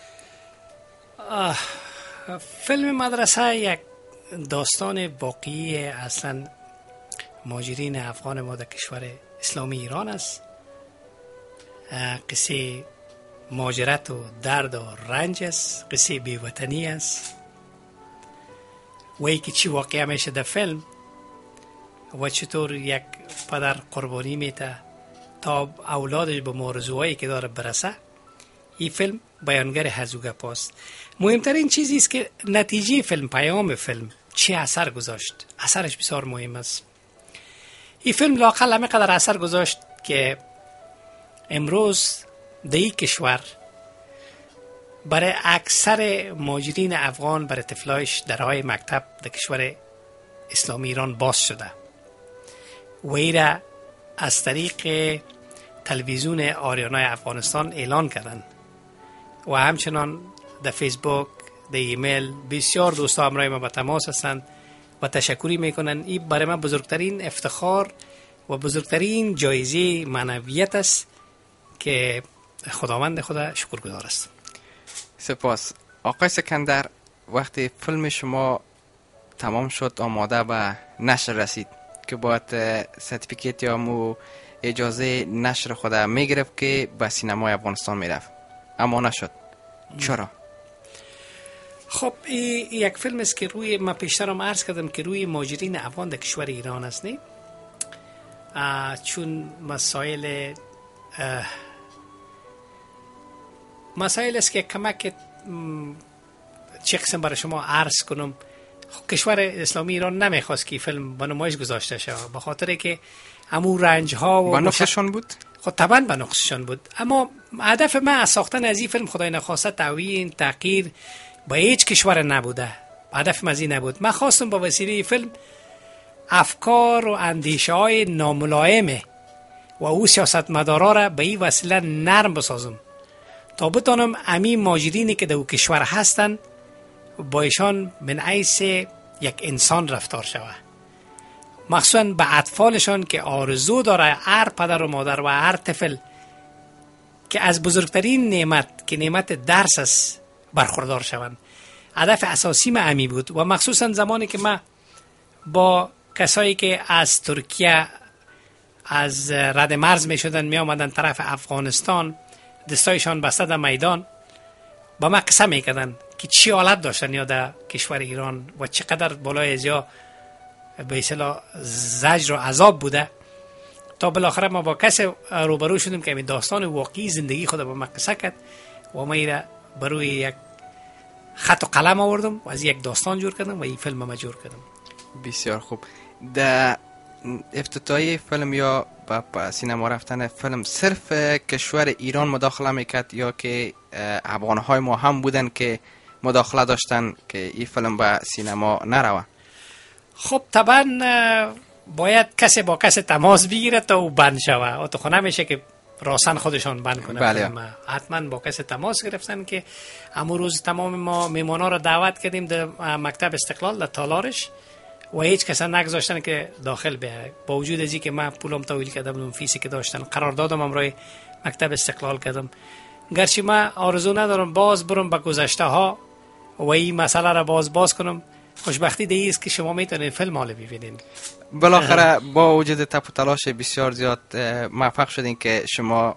فیلم مدرسه یک داستان واقعی اصلا مهاجرین افغان ما در کشور اسلامی ایران است. قصه مهاجرت و درد و رنج است، قصه بیوطنی است و ای که چی واقعی میشه در فیلم و چطور یک پدر قربانی میته تا اولادش به موضوعی که داره برسه. این فیلم بیانگر هزوگه پاست. مهمترین چیزی است که نتیجه فیلم، پیام فیلم چی اثر گذاشت. اثرش بسیار مهم است. این فیلم لااقل همه قدر اثر گذاشت که امروز در این کشور برای اکثر مهاجرین افغان برای طفلایش درهای مکتب در کشور اسلامی ایران باز شده و ایره از طریق تلویزیون آریانای افغانستان اعلان کردن و همچنان در فیسبوک، در ایمیل بسیار دوستا همراه ما به تماس هستند و تشکری میکنن. این برای من بزرگترین افتخار و بزرگترین جایزه معنویت است که خداوند خدا شکرگزار است. سپاس. آقای اسکندر، وقتی فیلم شما تمام شد آماده به نشر رسید که باید سرتیفیکیت یا مو اجازه نشر خدا میگرفت که به سینمای افغانستان میرفت، اما نشد. چرا؟ خب این یک فیلم است که روی، من پیشترم عرض کردم که روی مهاجرین افغان در کشور ایران است. نه چون مسائل مسائل است که کمک چه قسم برای شما عرض کنم. کشور اسلامی ایران نمیخواست که فیلم به نمایش گذاشته شود به خاطر که همو رنج ها و به نقصشان بود. خب طبعا به نقصشان بود، اما هدف من از ساختن از این فیلم خدای نخواسته توهین تحقیر به هیچ کشور نبوده. هدف من از این نبود. من خواستم با وسیله فیلم افکار و اندیشه های ناملائمه و او سیاستمدارا را به این وسیله نرم بسازم تا بتانم امی ماجرینی که در او کشور هستن با ایشان من حیث یک انسان رفتار شود، مخصوصا به اطفالشان که آرزو داره هر پدر و مادر و هر طفل که از بزرگترین نعمت که نعمت درس است برخوردار شوند. هدف اساسی من امی بود و مخصوصا زمانی که من با کسایی که از ترکیه از رد مرز می شدن می آمدن طرف افغانستان، دستایشان بسته در میدان با من قصه می کردن که چی حالت داشتن یا در کشور ایران و چقدر بالای از یا به اصطلاح زجر و عذاب بوده، تا بالاخره ما با کسی روبرو شدیم که این داستان واقعی زندگی خود با ما قصه کرد و ما ایره بروی یک خط و قلم آوردم و از یک داستان جور کردم و این فیلم ما جور کردم. بسیار خوب. در افتتاحی فیلم یا با سینما رفتن فیلم صرف کشور ایران مداخله میکرد یا که افغانهای ما هم بودن که مداخله داشتن که این فیلم به سینما نروه؟ خب طبعا باید کسی با کسی تماس بگیره تا او بند شوه، تو خود نمیشه که راسن خودشان بند کنه. بله. حتما با کسی تماس گرفتن که امو روز تمام ما میمانا را دعوت کردیم در مکتب استقلال در تالارش و هیچ کس نگذاشتن که داخل بیاره، با وجود از اینکه من پولم تحویل کرده بودم، فیسی که داشتن قراردادم امروی مکتب استقلال کردم، گرچه من آرزو ندارم باز برم به گذشته ها و این مسئله را باز باز کنم. خوشبختی دیگه است که شما میتونید فیلم حالا ببینین. بالاخره با وجود تپ و تلاش بسیار زیاد موفق شدین که شما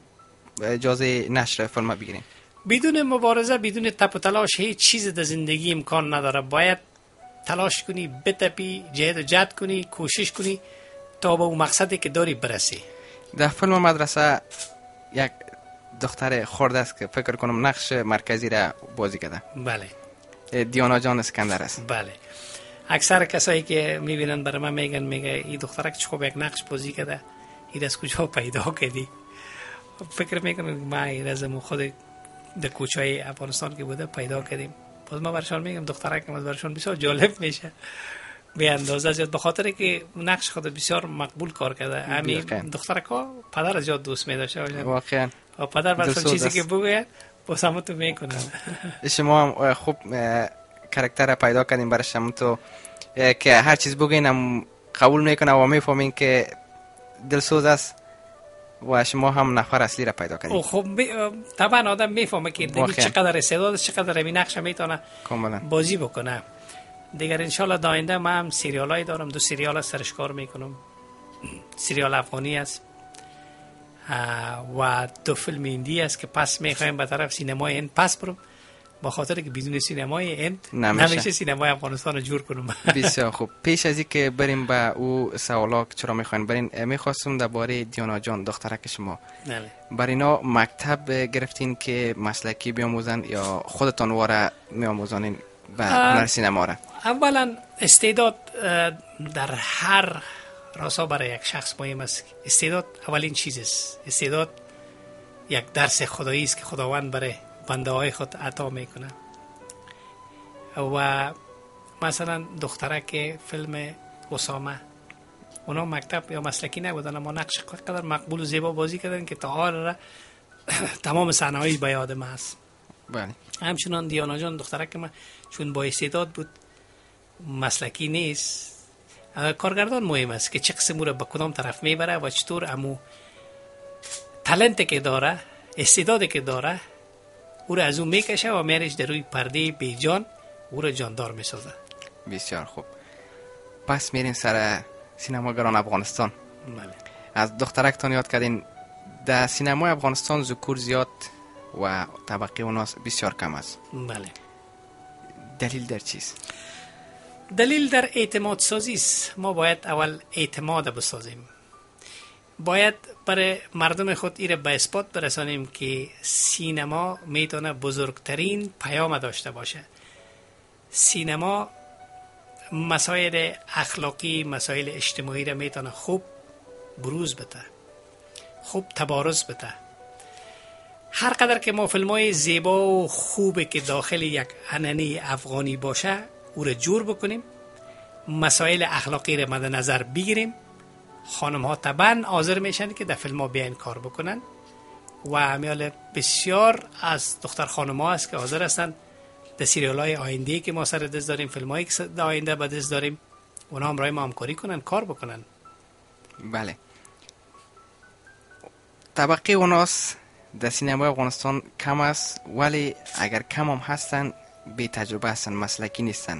اجازه نشر فیلم بگیرین. بدون مبارزه، بدون تپ و تلاش هیچ چیز در زندگی امکان نداره. باید تلاش کنی، بتپی، جهد و جهد کنی، کوشش کنی تا به اون مقصدی که داری برسی. در فیلم مدرسه یک دختر خرد است که فکر کنم نقش مرکزی را بازی کرده. بله. دیانا جان اسکندر است. بله. اکثر کسایی که میبینن برای من میگن میگه این دختره که خوب یک نقش بازی کرده، این از کجا پیدا کردی؟ فکر میکنم ما این از خود در کوچه‌های افغانستان که بوده پیدا کردیم. باز ما برشان میگم دختره که برشان بسیار جالب میشه به اندازه زیاد، به خاطر که نقش خود بسیار مقبول کار کرده. همین دختره که پدر زیاد دوست می‌داشته واقعا. و پدر برشان چیزی که بگه با سمتو میکنن. شما هم خوب کاراکتر پیدا کردین برای شما تو که هر چیز بگین هم قبول میکنه و میفهمین که دلسوز است و شما هم نفر اصلی را پیدا کردین. خب طبعا آدم میفهمه که دیگه چقدر استعداد، چقدر این نقش میتونه بازی بکنه. دیگر انشالله داینده من هم سریالایی دارم، دو سریال سرش کار میکنم. سریال افغانی است و دو فیلم هندی است که پس میخوایم به طرف سینمای هند پس برم، با خاطر که بدون سینمای هند نمیشه سینمای افغانستان رو جور کنم. بسیار خوب. پیش از اینکه بریم به او سوالا که چرا میخواین برین، میخواستم درباره دیانا جان دخترک شما بر اینا مکتب گرفتین که مسلکی بیاموزن یا خودتان واره میاموزانین به هنر سینما را؟ اولا استعداد در هر راستا برای یک شخص مهم است. استعداد اولین چیز است. استعداد یک درس خدایی است که خداوند برای بنده های خود عطا میکنه. و مثلا دختره که فیلم اسامه، اونا مکتب یا مسلکی نبودن اما نقش قدر مقبول و زیبا بازی کردن که تا حال تمام صحنه هایی به یاد من است. بله. همچنان دیانا جان دختره که من چون با استعداد بود، مسلکی نیست، کارگردان مهم است که چه قسم رو به کدام طرف میبره و چطور امو تالنتی که داره، استعدادی که داره او رو از اون میکشه و میارش در روی پرده بیجان او رو جاندار میسازه. بسیار خوب. پس میرین سر سینماگران افغانستان. بله. از دخترکتان یاد کردین در سینمای افغانستان ذکور زیاد و طبقه اوناس بسیار کم است. بله. دلیل در چیست؟ دلیل در اعتماد سازی است. ما باید اول اعتماد بسازیم. باید برای مردم خود ایره به اثبات برسانیم که سینما میتونه بزرگترین پیام داشته باشه. سینما مسائل اخلاقی، مسائل اجتماعی را میتونه خوب بروز بده، خوب تبارز بده. هر قدر که ما فیلمای زیبا و خوبه که داخل یک عنعنه افغانی باشه او را جور بکنیم، مسائل اخلاقی را مد نظر بگیریم، خانم ها طبعا حاضر میشن که در فیلم ها بیاین کار بکنن و همیال بسیار از دختر خانم ها هست که حاضر هستن در سریال های آینده که ما سر دست داریم، فیلم هایی که در آینده به دست داریم، اونا هم رای ما همکاری کنن، کار بکنن. بله. طبقه اوناس در سینمای افغانستان کم است، ولی اگر کم هم هستن بی تجربه هستن، مسلکی نیستن.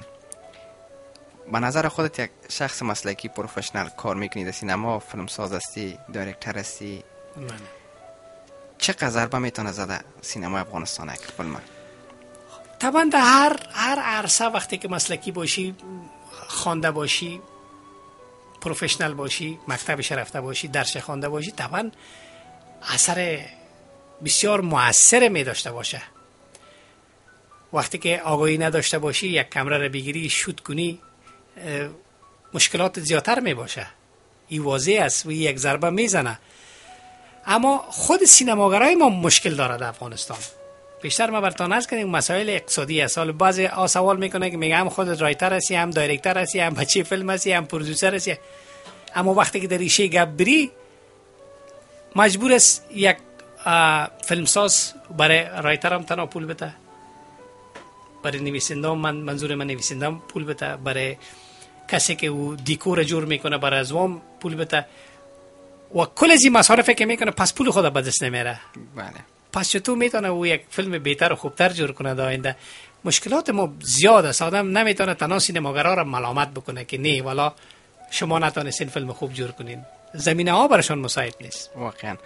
به نظر خودت یک شخص مسلکی پروفشنال کار میکنی در سینما، فیلمساز هستی، دایرکتر هستی، من چقدر ضربه میتونه زده سینما افغانستان یک فیلم؟ طبعا در هر هر عرصه وقتی که مسلکی باشی، خوانده باشی، پروفشنال باشی، مکتبش رفته باشی، درس خوانده باشی، طبعا اثر بسیار مؤثر می داشته باشه. وقتی که آگاهی نداشته باشی، یک کامera را بگیری شوت کنی، مشکلات زیادتر می باشه. این واضح است و یک ضربه میزنه. اما خود سینماگرای ما مشکل داره در افغانستان. بیشتر ما براتون عرض کردیم مسائل اقتصادی است. حالا بعضی ها سوال میکنه که میگه هم خودت رایتر هستی، هم دایرکتر هستی، هم بچه فیلم هستی، هم پرودوسر هستی. اما وقتی که در ریشه گپ بری، مجبور است یک فیلمساز برای رایتر هم تنها پول بده، برای نویسنده من منظور من نویسنده هم پول بده، برای کسی که او دیکور جور میکنه برای ازوام پول بده و کل از این مصارفه که میکنه، پس پول خود به دست نمیره. بله. پس چطور میتونه او یک فیلم بهتر و خوبتر جور کنه در آینده؟ مشکلات ما زیاد است. آدم نمیتونه تنها سینماگرا را ملامت بکنه که نه والا شما نتونستین فیلم خوب جور کنین. زمینه ها برشان مساعد نیست. واقعا.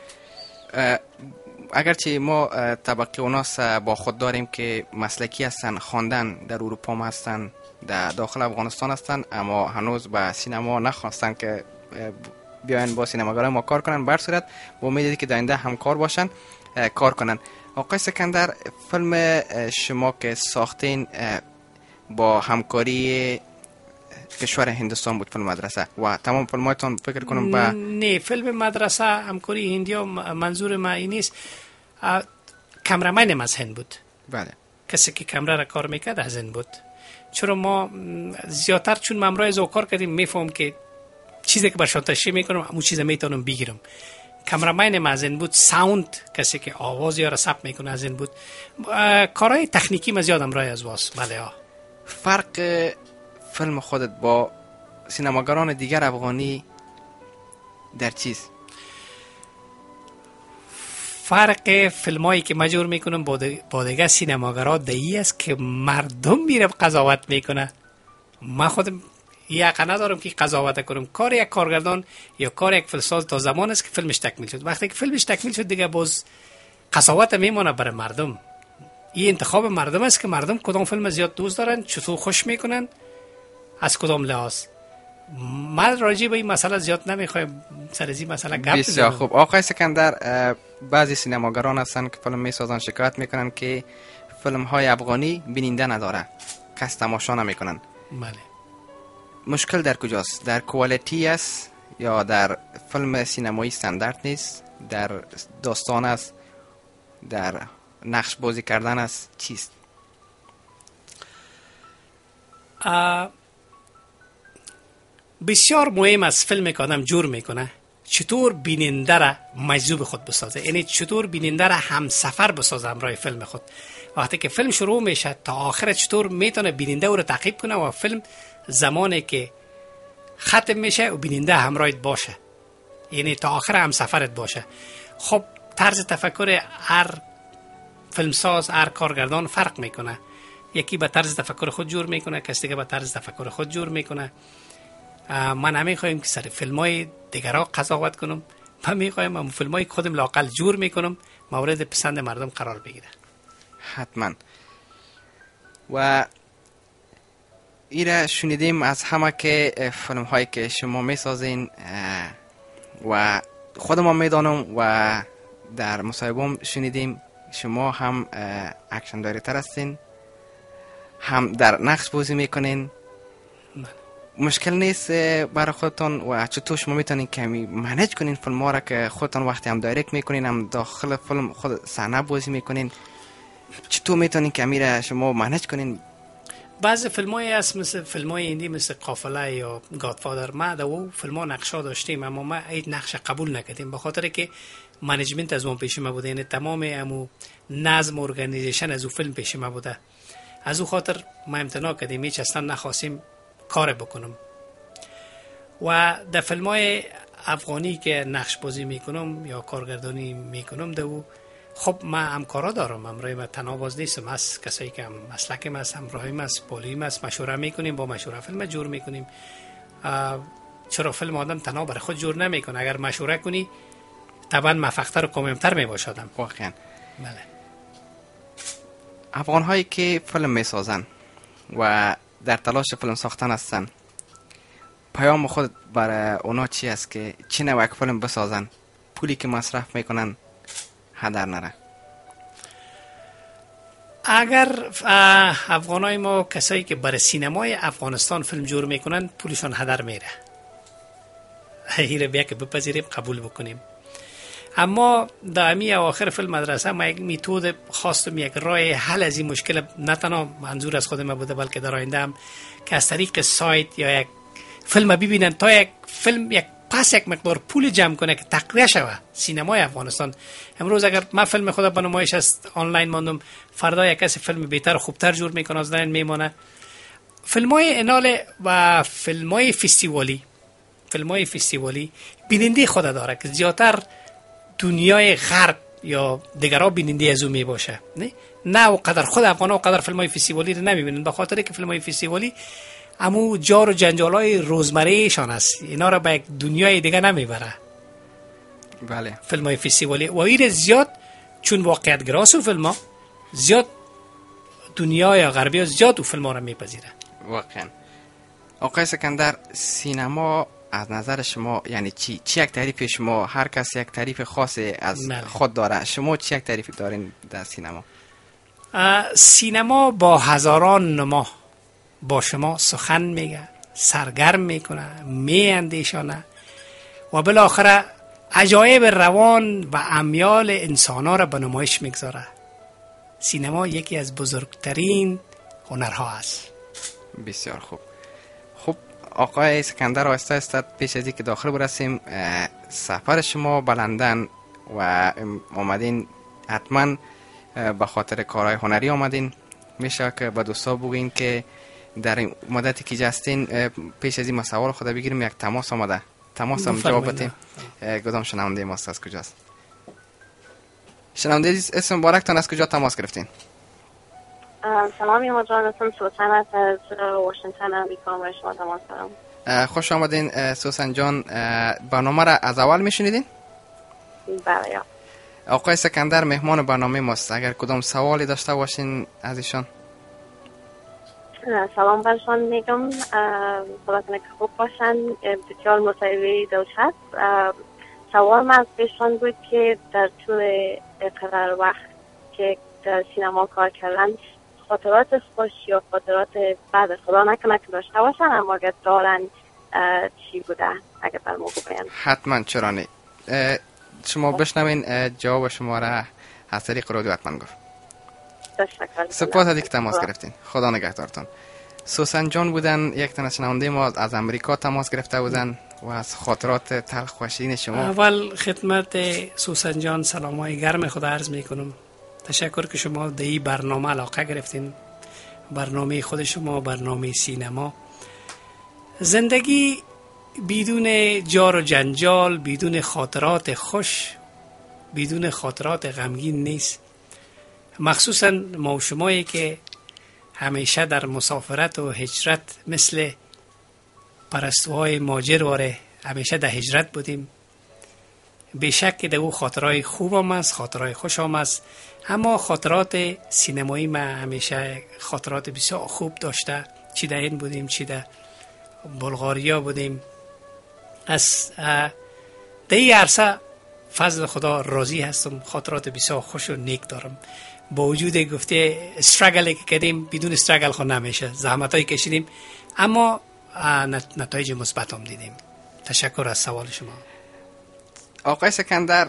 اگرچه ما طبقه اوناس با خود داریم که مسلکی هستن، خواندن در اروپا هم هستن، در داخل افغانستان هستن، اما هنوز به سینما نخواستن که بیاین با سینماگرای ما کار کنن. بر صورت با امید که در آینده همکار باشن، کار کنن. آقای سکندر، فیلم شما که ساختین با همکاری کشور هندوستان بود، فیلم مدرسه، و تمام فیلمایتون فکر کنم با نه فیلم مدرسه همکاری هندیا منظور ما این نیست. کامرامن از هند بود. بله. کسی که کامرا را کار میکرد از هند بود. چرا ما زیادتر چون ما امروز او کار کردیم میفهم که چیزی که برشان تشریح میکنم همون چیز میتونم بگیرم. کامرامن ما از هند بود. ساوند کسی که آواز یا را ثبت میکنه از هند بود. کارهای تکنیکی ما زیاد امروز از واس. بله ها. فرق فیلم خودت با سینماگران دیگر افغانی در چیز؟ فرق فیلمایی که مجبور میکنم با دیگه سینماگرها دایی است که مردم میره قضاوت میکنه. من خودم یقه ندارم که قضاوت کنم. کار یک کارگردان یا کار یک فیلمساز تا زمان است که فیلمش تکمیل شد. وقتی که فیلمش تکمیل شد دیگه باز قضاوت میمونه برای مردم. این انتخاب مردم است که مردم کدام فیلم زیاد دوست دارن، چطور خوش میکنن، از کدام لحاظ. من راجع به این مسئله زیاد نمیخوایم سر از این مسئله گپ بسیار خوب. آقای سکندر، بعضی سینماگران هستن که فیلم میسازن شکایت میکنن که فیلم های افغانی بیننده نداره، کس تماشا نمیکنن. بله. مشکل در کجاست؟ در کوالیتی است یا در فیلم سینمایی استاندارد نیست؟ در داستان است؟ در نقش بازی کردن است؟ چیست؟ بسیار مهم است فیلم که آدم جور میکنه چطور بیننده را مجذوب خود بسازه، یعنی چطور بیننده را همسفر بسازه همراه فیلم خود. وقتی که فیلم شروع میشه تا آخر چطور میتونه بیننده او را تعقیب کنه و فیلم زمانی که ختم میشه و بیننده همراهت باشه، یعنی تا آخر همسفرت باشه. خب طرز تفکر هر فیلمساز، هر کارگردان فرق میکنه. یکی به طرز تفکر خود جور میکنه، کسی دیگه به طرز تفکر خود جور میکنه. من نمیخوایم که سر فیلمای دیگرها قضاوت کنم. من میخوایم هم فیلمای خودم لاقل جور میکنم مورد پسند مردم قرار بگیره. حتما. و ایره شنیدیم از همه که فیلم هایی که شما میسازین و خودم میدانم و در مصاحبه شنیدیم شما هم اکشن دایرکتر هستین، هم در نقش بازی میکنین. مشکل نیست برای خودتون و چطور شما میتونین کمی منیج کنین فیلم ها را که خودتون وقتی هم دایرکت میکنین هم داخل فیلم خود صحنه بازی میکنین، چطور میتونین کمی را شما منیج کنین؟ بعضی فیلمایی هست مثل فیلمای هندی مثل قافله یا گادفادر، ما در او فیلم‌ها نقشا داشتیم اما ما این نقش قبول نکردیم به خاطر که منیجمنت از اون پیش ما بوده، یعنی تمام امو نظم و ارگانیزیشن از اون فیلم پیش ما بوده. از او خاطر ما امتناع کردیم، هیچ اصلا نخواستیم کار بکنم. و در فیلم های افغانی که نقش بازی میکنم یا کارگردانی میکنم دو خب من همکارا دارم، همراه من تنها باز نیستم، از کسایی که هم مسلکم است، همراهیم است، پولیم است، مشوره میکنیم، با مشوره فیلم جور میکنیم. چرا فیلم آدم تنها برای خود جور نمیکنه، اگر مشوره کنی طبعا موفق‌تر و کامل‌تر میباشدم. واقعا بله. افغان هایی که فیلم میسازن و در تلاش فیلم ساختن هستن، پیام خود برای اونا چی است که چی نوع یک فیلم بسازن، پولی که مصرف میکنن هدر نره؟ اگر افغانای ما کسایی که برای سینمای افغانستان فیلم جور میکنن پولشان هدر میره، هیره بیا که بپذیریم قبول بکنیم. اما در امی اواخر فیلم مدرسه ما یک میتود خواستم، یک راه حل از این مشکل، نه تنها منظور از خود ما بوده بلکه در آینده هم که از طریق سایت یا یک فیلم ببینن تا یک فیلم یک پس یک مقدار پول جمع کنه که تقویه شوه سینمای افغانستان. امروز اگر من فیلم خود به نمایش است آنلاین ماندم، فردا یک کسی فیلم بهتر و خوبتر جور میکنه از دارین میمونه. فیلم های انال و فیلم های فستیوالی فیلم های فستیوالی بیننده خود داره که زیادتر دنیای غرب یا دیگرها بیننده از اون می باشه، نه نه و قدر خود افغانا و قدر فیلم های فستیوالی رو نمیبینن، به خاطر که فیلم های فستیوالی امو جار و جنجال های روزمره شان است، اینا را به یک دنیای دیگه نمیبره. بله. فیلم های فستیوالی و این زیاد چون واقعیت گراس و فیلم ها زیاد دنیای غربی ها زیاد و فیلم ها را میپذیره. واقعا. آقای سکندر، سینما از نظر شما یعنی چی؟ چی یک تعریف شما؟ هر کس یک تعریف خاصی از ماله. خود داره. شما چی یک تعریف دارین در سینما؟ سینما با هزاران نما با شما سخن میگه، سرگرم میکنه، میاندیشانه و بالاخره عجایب روان و امیال انسانها را به نمایش میگذاره. سینما یکی از بزرگترین هنرها است. بسیار خوب. خب آقای سکندر، آهسته آهسته پیش از اینکه داخل برسیم، سفر شما به لندن و آمدین حتما به خاطر کارهای هنری آمدین، میشه که به دوستا بگین که در این مدتی که جستین پیش از این ما سوال خدا بگیریم، یک تماس آمده، تماس هم جواب بدیم. کدام شنونده ماست، از کجاست؟ شنونده اسم مبارکتان، از کجا تماس گرفتین؟ سلام یما جان، اسم سوسن است، از واشنگتن امریکا با شما تماس دارم. خوش آمدین سوسن جان. برنامه را از اول میشنیدین؟ بله. آقای سکندر مهمان برنامه ماست، اگر کدام سوالی داشته باشین از ایشان. سلام برشان میگم، خداتون که خوب باشن، بسیار مصاحبه دلچسب. سوال من از پیشان بود که در طول قدر وقت که در سینما کار کردن خاطرات خوش یا خاطرات بعد خدا نکنه که داشته باشن، اما اگر دارن چی بوده اگر بر ما بگوین؟ حتما، چرا نه. شما بشنوین جواب شما را از طریق رادیو حتما گفت. سپاس از اینکه تماس گرفتین. خدا نگهدارتان. سوسن جان بودن، یک تن از شنونده ما از امریکا تماس گرفته بودن و از خاطرات تلخ و شیرین شما. اول خدمت سوسن جان سلامای گرم خدا عرض میکنم. تشکر که شما در این برنامه علاقه گرفتین. برنامه خود شما برنامه سینما. زندگی بدون جار و جنجال، بدون خاطرات خوش، بدون خاطرات غمگین نیست. مخصوصا ما و شمایی که همیشه در مسافرت و هجرت مثل پرستوهای ماجر واره همیشه در هجرت بودیم. بیشک که در او خاطرهای خوب هم است، خاطرهای خوش هم است، اما خاطرات سینمایی ما همیشه خاطرات بسیار خوب داشته. چی در این بودیم، چی در بلغاریا بودیم. از در این عرصه فضل خدا راضی هستم، خاطرات بسیار خوش و نیک دارم. با وجود گفته استرگلی که کردیم، بدون استرگل خود نمیشه، زحمت هایی کشیدیم، اما نتایج مثبت هم دیدیم. تشکر از سوال شما. آقای سکندر،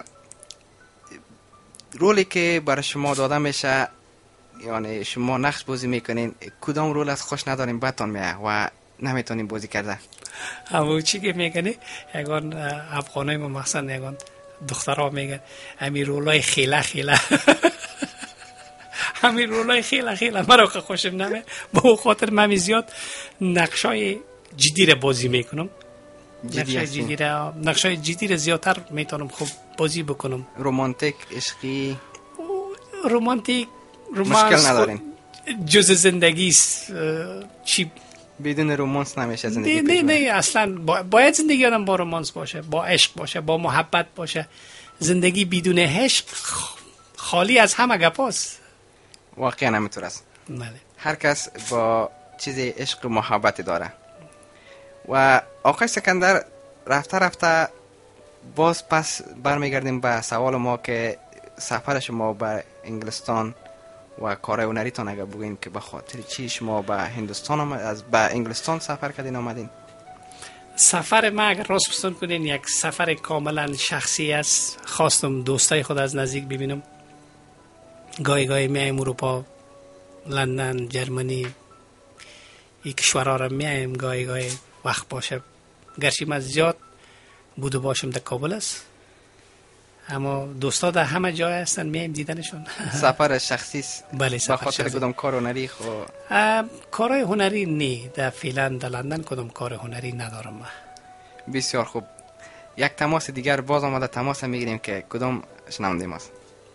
رولی که برای شما داده میشه، یعنی شما نقش بازی میکنین، کدام رول از خوش نداریم بهتون میه و نمیتونیم بازی کرده؟ اما چی که میگنی یگان افغانای ما مثلا یگان دخترها میگن امی رولای خیله خیله همین رولای خیلی خیلی مرا که خوشم نمیاد، با خاطر من زیاد نقشای جدی را بازی میکنم. نقشای جدی را نقشای جدی را زیادتر میتونم خوب بازی بکنم. رومانتیک، عشقی، رومانتیک، مشکل ندارین؟ جز زندگی است. چی بدون رومانس نمیشه زندگی؟ نه نه نه اصلا باید زندگی آدم با رومانس باشه، با عشق باشه، با محبت باشه. زندگی بدون عشق خالی از همه گپاست. واقعا همینطور است. بله. هر کس با چیز عشق و محبت داره. و آقای سکندر رفته رفته باز پس برمیگردیم به سوال ما که سفر شما به انگلستان و کار هنریتان اگر بگوین که به خاطر چی شما به هندوستان آمد، از به انگلستان سفر کردین آمدین؟ سفر ما اگر راست بستون کنین یک سفر کاملا شخصی است. خواستم دوستای خود از نزدیک ببینم. گاهی گاهی میایم اروپا، لندن، جرمنی، این کشورها را میایم گاهی گاهی وقت باشه. گرچه من زیاد بوده باشم در کابل است، اما دوستا در همه جای هستن، میایم دیدنشون. سفر شخصی است؟ بله سفر شخصی. بخاطر کدام کار هنری؟ خو کارهای هنری نه، در فعلا در لندن کدام کار هنری ندارم من. بسیار خوب. یک تماس دیگر باز آمده، تماس میگیریم که کدام شنونده ماست.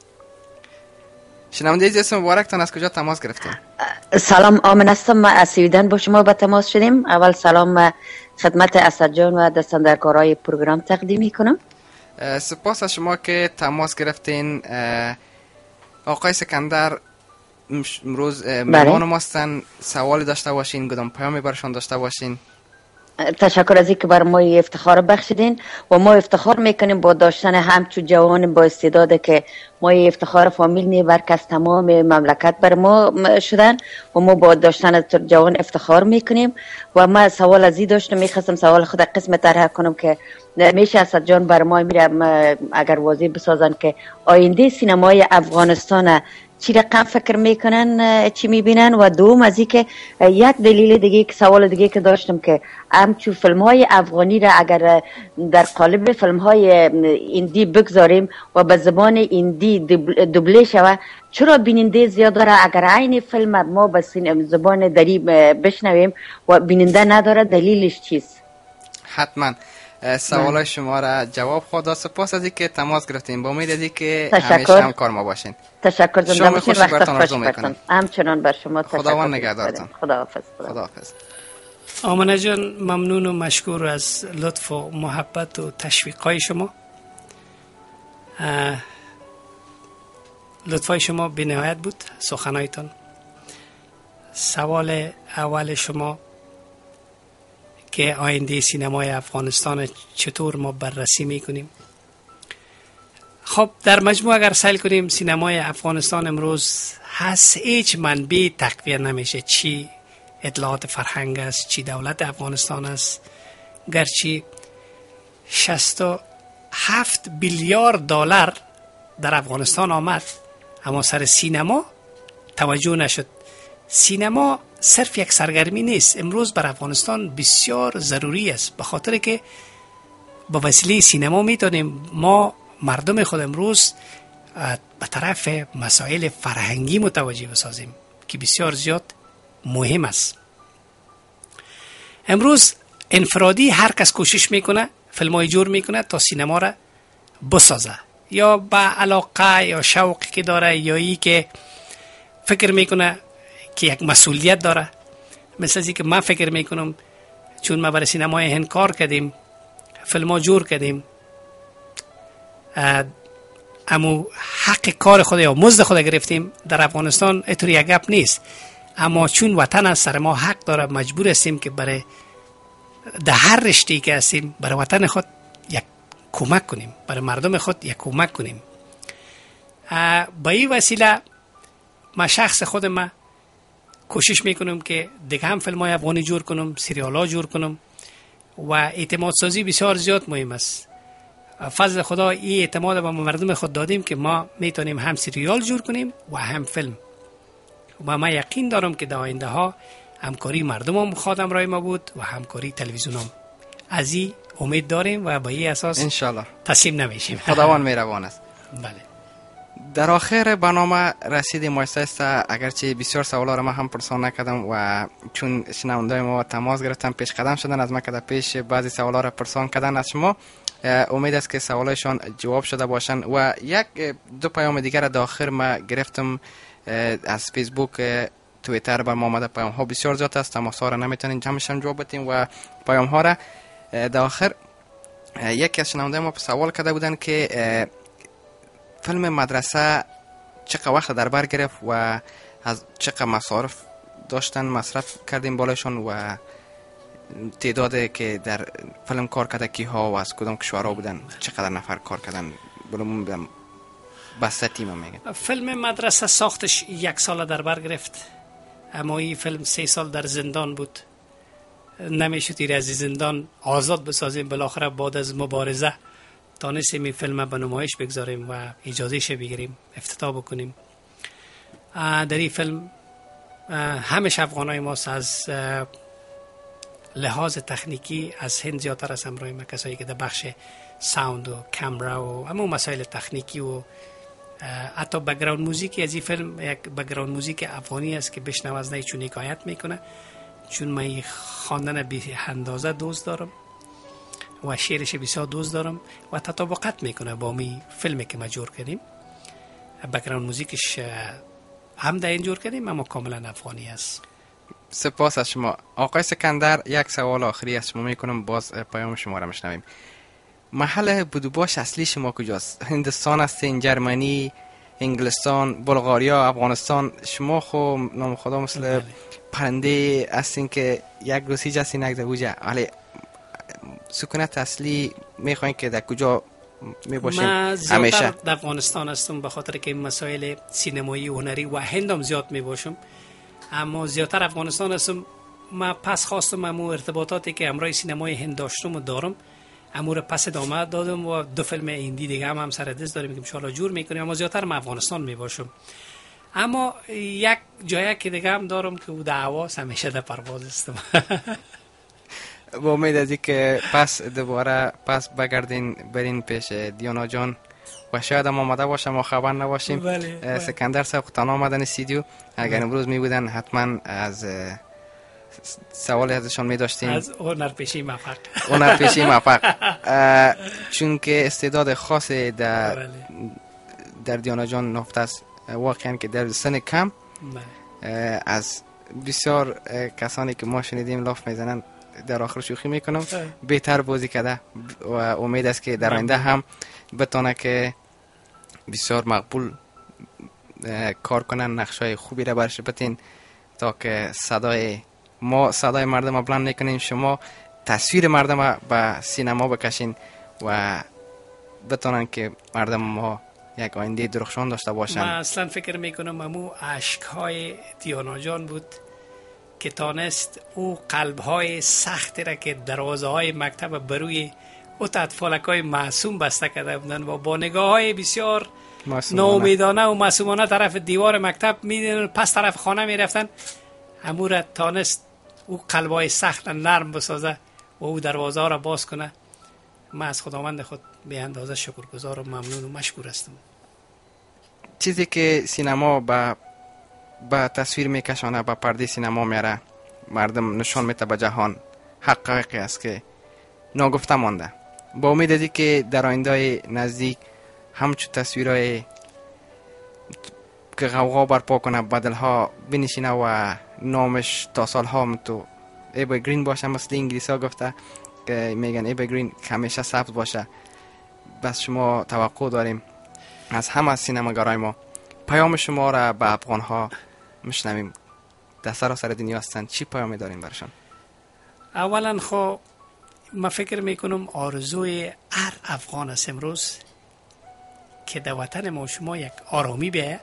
شنونده عزیز مبارکتان، از کجا تماس گرفتیم؟ سلام، آمن هستم. ما از سویدن با شما به تماس شدیم. اول سلام خدمت اسد جان و دستاندرکارای پروگرام تقدیم میکنم. سپاس از شما که تماس گرفتین. آقای سکندر امروز مهمان ماستن. سوالی داشته باشین، کدام پیامی برشان داشته باشین؟ تشکر از اینکه بر ما افتخار بخشیدین و ما افتخار میکنیم با داشتن همچون جوان با استعداد که ما افتخار فامیل نیبرک از تمام مملکت بر ما شدن و ما با داشتن جوان افتخار میکنیم. و ما سوال از این داشتم، میخواستم سوال خود قسم طرح کنم که میشه اسد جان بر ما میره اگر واضح بسازن که آینده سینمای افغانستان چی رقم فکر میکنن، چی میبینن. و دوم از این که یک دلیل دیگه که سوال دیگه که داشتم که همچون فیلم های افغانی را اگر در قالب فیلم های ایندی بگذاریم و به زبان ایندی دوبله شود، چرا بیننده زیاد داره؟ اگر عین فیلم ما به زبان دری بشنویم و بیننده نداره، دلیلش چیست؟ حتما سوالای شما را جواب خدا. سپاس از اینکه تماس گرفتین. با امید از اینکه همیشه همکار ما باشین. تشکر. زنده باشین. وقت خوش برتون. همچنان بر شما. خداوند نگهدارتان. خداحافظ. خداحافظ. آمنه جان ممنون و مشکور از لطف و محبت و تشویقای شما. لطفای شما بی نهایت بود. سخنایتان. سوال اول شما که آینده سینمای افغانستان چطور ما بررسی میکنیم. خب در مجموع اگر سعی کنیم، سینمای افغانستان امروز هست هیچ منبع تقویه نمیشه. چی اطلاعات فرهنگ است، چی دولت افغانستان است. گرچه شصت و هفت بیلیارد دلار در افغانستان آمد، اما سر سینما توجه نشد. سینما صرف یک سرگرمی نیست، امروز بر افغانستان بسیار ضروری است، به خاطر که با وسیله سینما میتونیم ما مردم خود امروز به طرف مسائل فرهنگی متوجه بسازیم که بسیار زیاد مهم است. امروز انفرادی هر کس کوشش میکنه فیلمای جور میکنه تا سینما را بسازه، یا با علاقه یا شوقی که داره، یا ای که فکر میکنه که یک مسئولیت داره. مثل از که من فکر میکنم چون ما برای سینمای هند کار کردیم، فیلم‌ها جور کردیم، امو حق کار خود یا مزد خود گرفتیم. در افغانستان اینطور یک گپ نیست، اما چون وطن از سر ما حق داره، مجبور هستیم که برای در هر رشته‌ای که هستیم برای وطن خود یک کمک کنیم، برای مردم خود یک کمک کنیم. با این وسیله ما شخص خود ما کوشش میکنم که دیگه هم فیلم های افغانی جور کنم، سریال ها جور کنم و اعتماد سازی بسیار زیاد مهم است. فضل خدا این اعتماد به مردم خود دادیم که ما میتونیم هم سریال جور کنیم و هم فیلم. و من یقین دارم که در آینده ها همکاری مردم هم خادم رای ما بود و همکاری تلویزیون هم. از این امید داریم و با این اساس انشالله تسلیم نمیشیم. خداوند مهربان است. بله. در آخر برنامه رسیدیم مایسته است. اگرچه بسیار سوالا را ما هم پرسان نکردم و چون شنوندای ما تماس گرفتن پیش قدم شدن از ما که در پیش بعضی سوالا را پرسان کردن از شما، امید است که سوالایشان جواب شده باشند. و یک دو پیام دیگر را در آخر ما گرفتم از فیسبوک، توییتر بر ما آمده. پیام ها بسیار زیاد است، تماس ها را نمیتونیم جمعشان جواب بدیم و پیام ها را در آخر یکی از شنوندای ما سوال کرده بودن که فیلم مدرسه چقدر وقت در بر گرفت و از چقدر مصارف داشتن مصرف کردیم بالایشان و تعدادی که در فیلم کار کرده کی ها و از کدام کشورها بودن، چقدر نفر کار کردن، برامون بدم بسته تیم هم میگن. فیلم مدرسه ساختش یک سال در بر گرفت، اما این فیلم سه سال در زندان بود. نمیشد ایر از زندان آزاد بسازیم. بالاخره بعد از مبارزه تانستیم این فیلم به نمایش بگذاریم و اجازهش بگیریم افتتاح بکنیم. در این فیلم همش افغانای ماست، از لحاظ تکنیکی از هند زیادتر از همراه ما، کسایی که در بخش ساوند و کامرا و همون مسائل تکنیکی و حتی بک‌گراند موزیکی از این فیلم یک بک‌گراند موزیک افغانی است که بشنو از نی چون حکایت میکنه. چون من خواندن بی اندازه دوست دارم و شعرش بسیار دوست دارم و تطابقت میکنه با می فیلمی که ما جور کردیم. بک‌گراند موزیکش هم در این جور کردیم اما کاملا افغانی است. سپاس از شما آقای سکندر. یک سوال آخری از شما میکنم، باز پیام شما را میشنویم. محل بودوباش اصلی شما کجاست؟ هندستان هستین، جرمنی، انگلستان، بلغاریا، افغانستان؟ شما خو نام خدا مثل پرنده هستین که یک روز هیچ هستین نگذر بوجه، ولی سکونت اصلی میخواین که در کجا میباشین؟ من زیادتر در افغانستان هستم به خاطر که مسائل سینمایی و هنری و هندم زیاد میباشم، اما زیادتر افغانستان هستم. من پس خواستم امو ارتباطاتی که امرای سینمای هند داشتم و دارم امور پس ادامه دادم و دو فیلم هندی دیگه هم هم سر دست داریم که ان شاء الله جور میکنیم، اما زیادتر من افغانستان میباشم. اما یک جایی که دیگه هم دارم که او دعواست، همیشه در پرواز هستم. با امید از که پس دوباره پس بگردین برین پیش دیانا جان و شاید هم آمده باشه ما خبر نباشیم. بله، بله. سکندر صاحب تنها آمدن استودیو، اگر امروز می بودن حتما از سوال ازشان می داشتیم. از هنرپیشه موفق هنرپیشه موفق چون که استعداد خاص در بله. در دیانا جان نفته است. واقعا که در سن کم بله. از بسیار کسانی که ما شنیدیم لاف میزنن، در آخر شوخی میکنم، بهتر بازی کرده و امید است که در آینده هم بتونه که بسیار مقبول کار کنن، نقشای خوبی را برش بتین تا که صدای ما صدای مردم را بلند نکنین، شما تصویر مردم را به سینما بکشین و بتونن که مردم ما یک آینده درخشان داشته باشن. من اصلا فکر میکنم امو عشقهای دیانا جان بود که تانست او قلبهای سختی را که دروازه های مکتب بروی او اطفالک های معصوم بسته کرده بودن و با نگاه های بسیار ناامیدانه و معصومانه طرف دیوار مکتب میدن، پس طرف خانه میرفتن، امو را تانست او قلبهای سخت نرم بسازه و او دروازه ها را باز کنه. من از خداوند خود به اندازه شکرگزار و ممنون و مشکور هستم. چیزی که سینما با با تصویر میکشانه، با پرده سینما میاره، مردم نشان میده به جهان، حقایقی است که ناگفته مانده. با امید ازی که در آینده نزدیک همچون تصویرهای که غوغا برپا کنه بدلها بنشینه و نامش تا سالها تو ایورگرین باشه، مثل انگلیسی ها گفته که میگن ایورگرین همیشه سبز باشه. بس شما توقع داریم از همه از سینماگرای ما. پیام شما را به افغان ها میشنویم، در سراسر دنیا هستن، چی پیامی داریم برشان؟ اولا خب من فکر میکنم آرزوی هر افغان است امروز که در وطن ما شما یک آرامی بیه،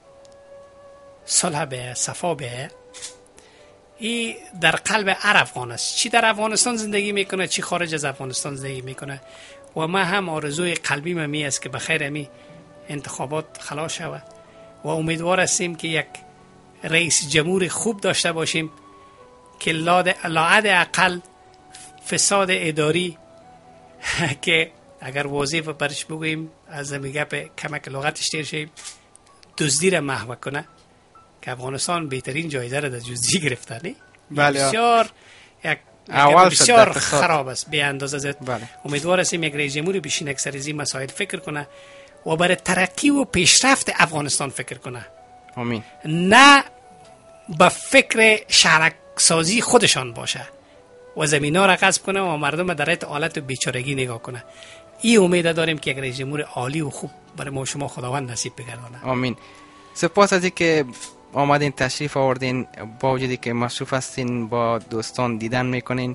صلح بیه، صفا بیه. این در قلب هر افغان است، چی در افغانستان زندگی میکنه چی خارج از افغانستان زندگی میکنه. و ما هم آرزوی قلبی من می است که بخیر امی انتخابات خلاص شود و امیدوار هستیم که یک رئیس جمهور خوب داشته باشیم که لاعد اقل فساد اداری که اگر واضح و برش بگوییم از میگه به کمک لغتش تیر شیم، دزدی را محو کنه که افغانستان بهترین جایزه را در دزدی گرفته. نه بله. بسیار یک اول بسیار خراب است به اندازه زد. بله. امیدوار هستیم یک رئیس جمهوری بشین اکثر از این مسائل فکر کنه و برای ترقی و پیشرفت افغانستان فکر کنه. آمین. نه به فکر شهرک سازی خودشان باشه و زمینا را غصب کنه و مردم در حالت حالت بیچارگی نگاه کنه. این امید داریم که یک رئیس جمهور عالی و خوب برای ما شما خداوند نصیب بگردانه. آمین. سپاس از اینکه آمدین تشریف آوردین، با وجودی که مصروف هستین با دوستان دیدن میکنین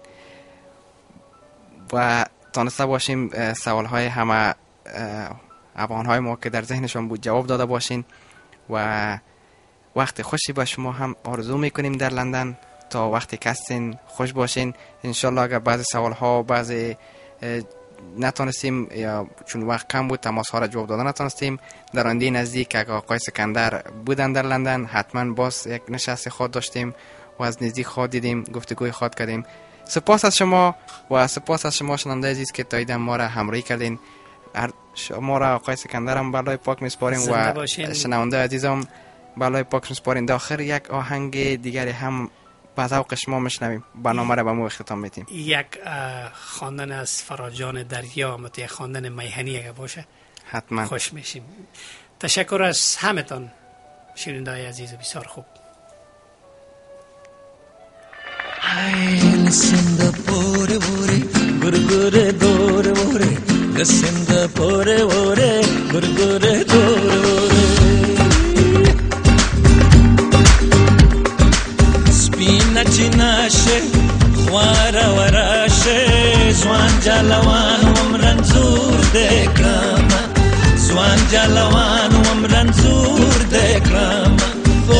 و تانسته باشیم سوالهای همه افغانهای ما که در ذهنشان بود جواب داده باشین و وقت خوشی با شما هم آرزو میکنیم در لندن. تا وقتی که هستین خوش باشین. انشالله اگر بعضی سوالها بعضی نتونستیم یا چون وقت کم بود تماس ها را جواب دادن نتونستیم، در آینده نزدیک که آقای سکندر بودن در لندن حتما باز یک نشست خود داشتیم و از نزدیک خود دیدیم، گفتگوی خود کردیم. سپاس از شما و سپاس از شما شنونده عزیز که تا ایدن ما را همراهی کردین. شما را آقای سکندر هم بالای پاک میسپاریم و شنونده عزیزم بالای پاک میسپاریم. داخل یک آهنگ دیگری هم با ذوق شما میشنویم. برنامه را به مو اختتام میدیم. یک خواندن از فراجان دریا مت یک خواندن میهنی اگه باشه حتما خوش میشیم. تشکر از همتون شنونده‌های عزیز بسیار خوب. Listen the pore pore gurgure dore dore listen the pore pore gurgure dore dore spina chinashe khwara warashe zwan jalawan umran zur dekrama zwan jalawan umran zur dekrama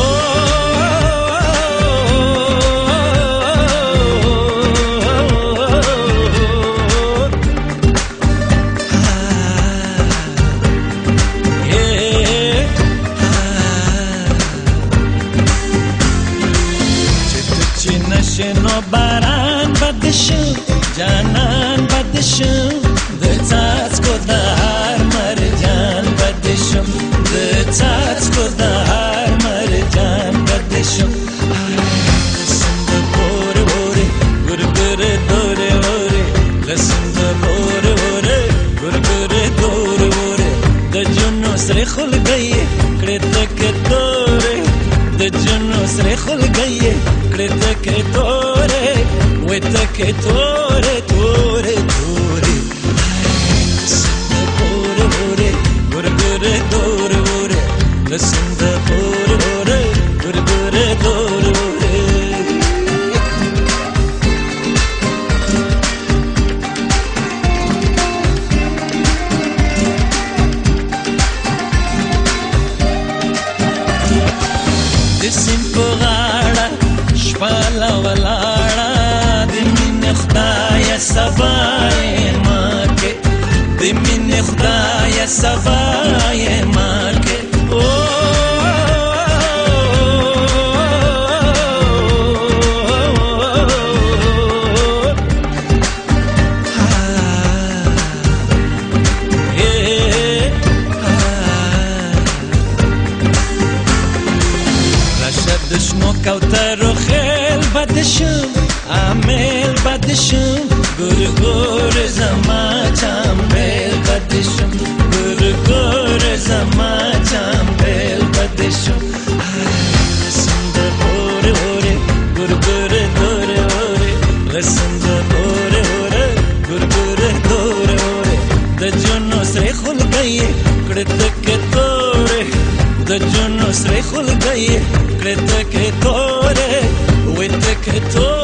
شنو باران بدشو جانان بدشو دتاس کو دار مرجان بدشو دتاس کو دار مرجان بدشو سند پور پور گر گر دور دور لسند پور پور گر گر دور دور د جنو سر خل گئی کړه تک دور د جنو سر خل گئی کړه که تورې وته که تورې تورې تورې سند پور پور ګور ګور دور ور سند پور پور ګور ګور دور ور د سیم په غاړه شپاله ولاړه د مینې خدایه سبا یې ماکې د مینې خدایه سبا یې ماکې شنو کوترو خیل بدشم عامل بدشم گر گر زما چامبل بدشم گر گر زما چامبل بدشم سند پور پور گر گر دور دور سند پور پور گر گر دور دور د جنو سره خل گئی کړه تک تور د جنو سره خل گئی کړه تک تور وته که تور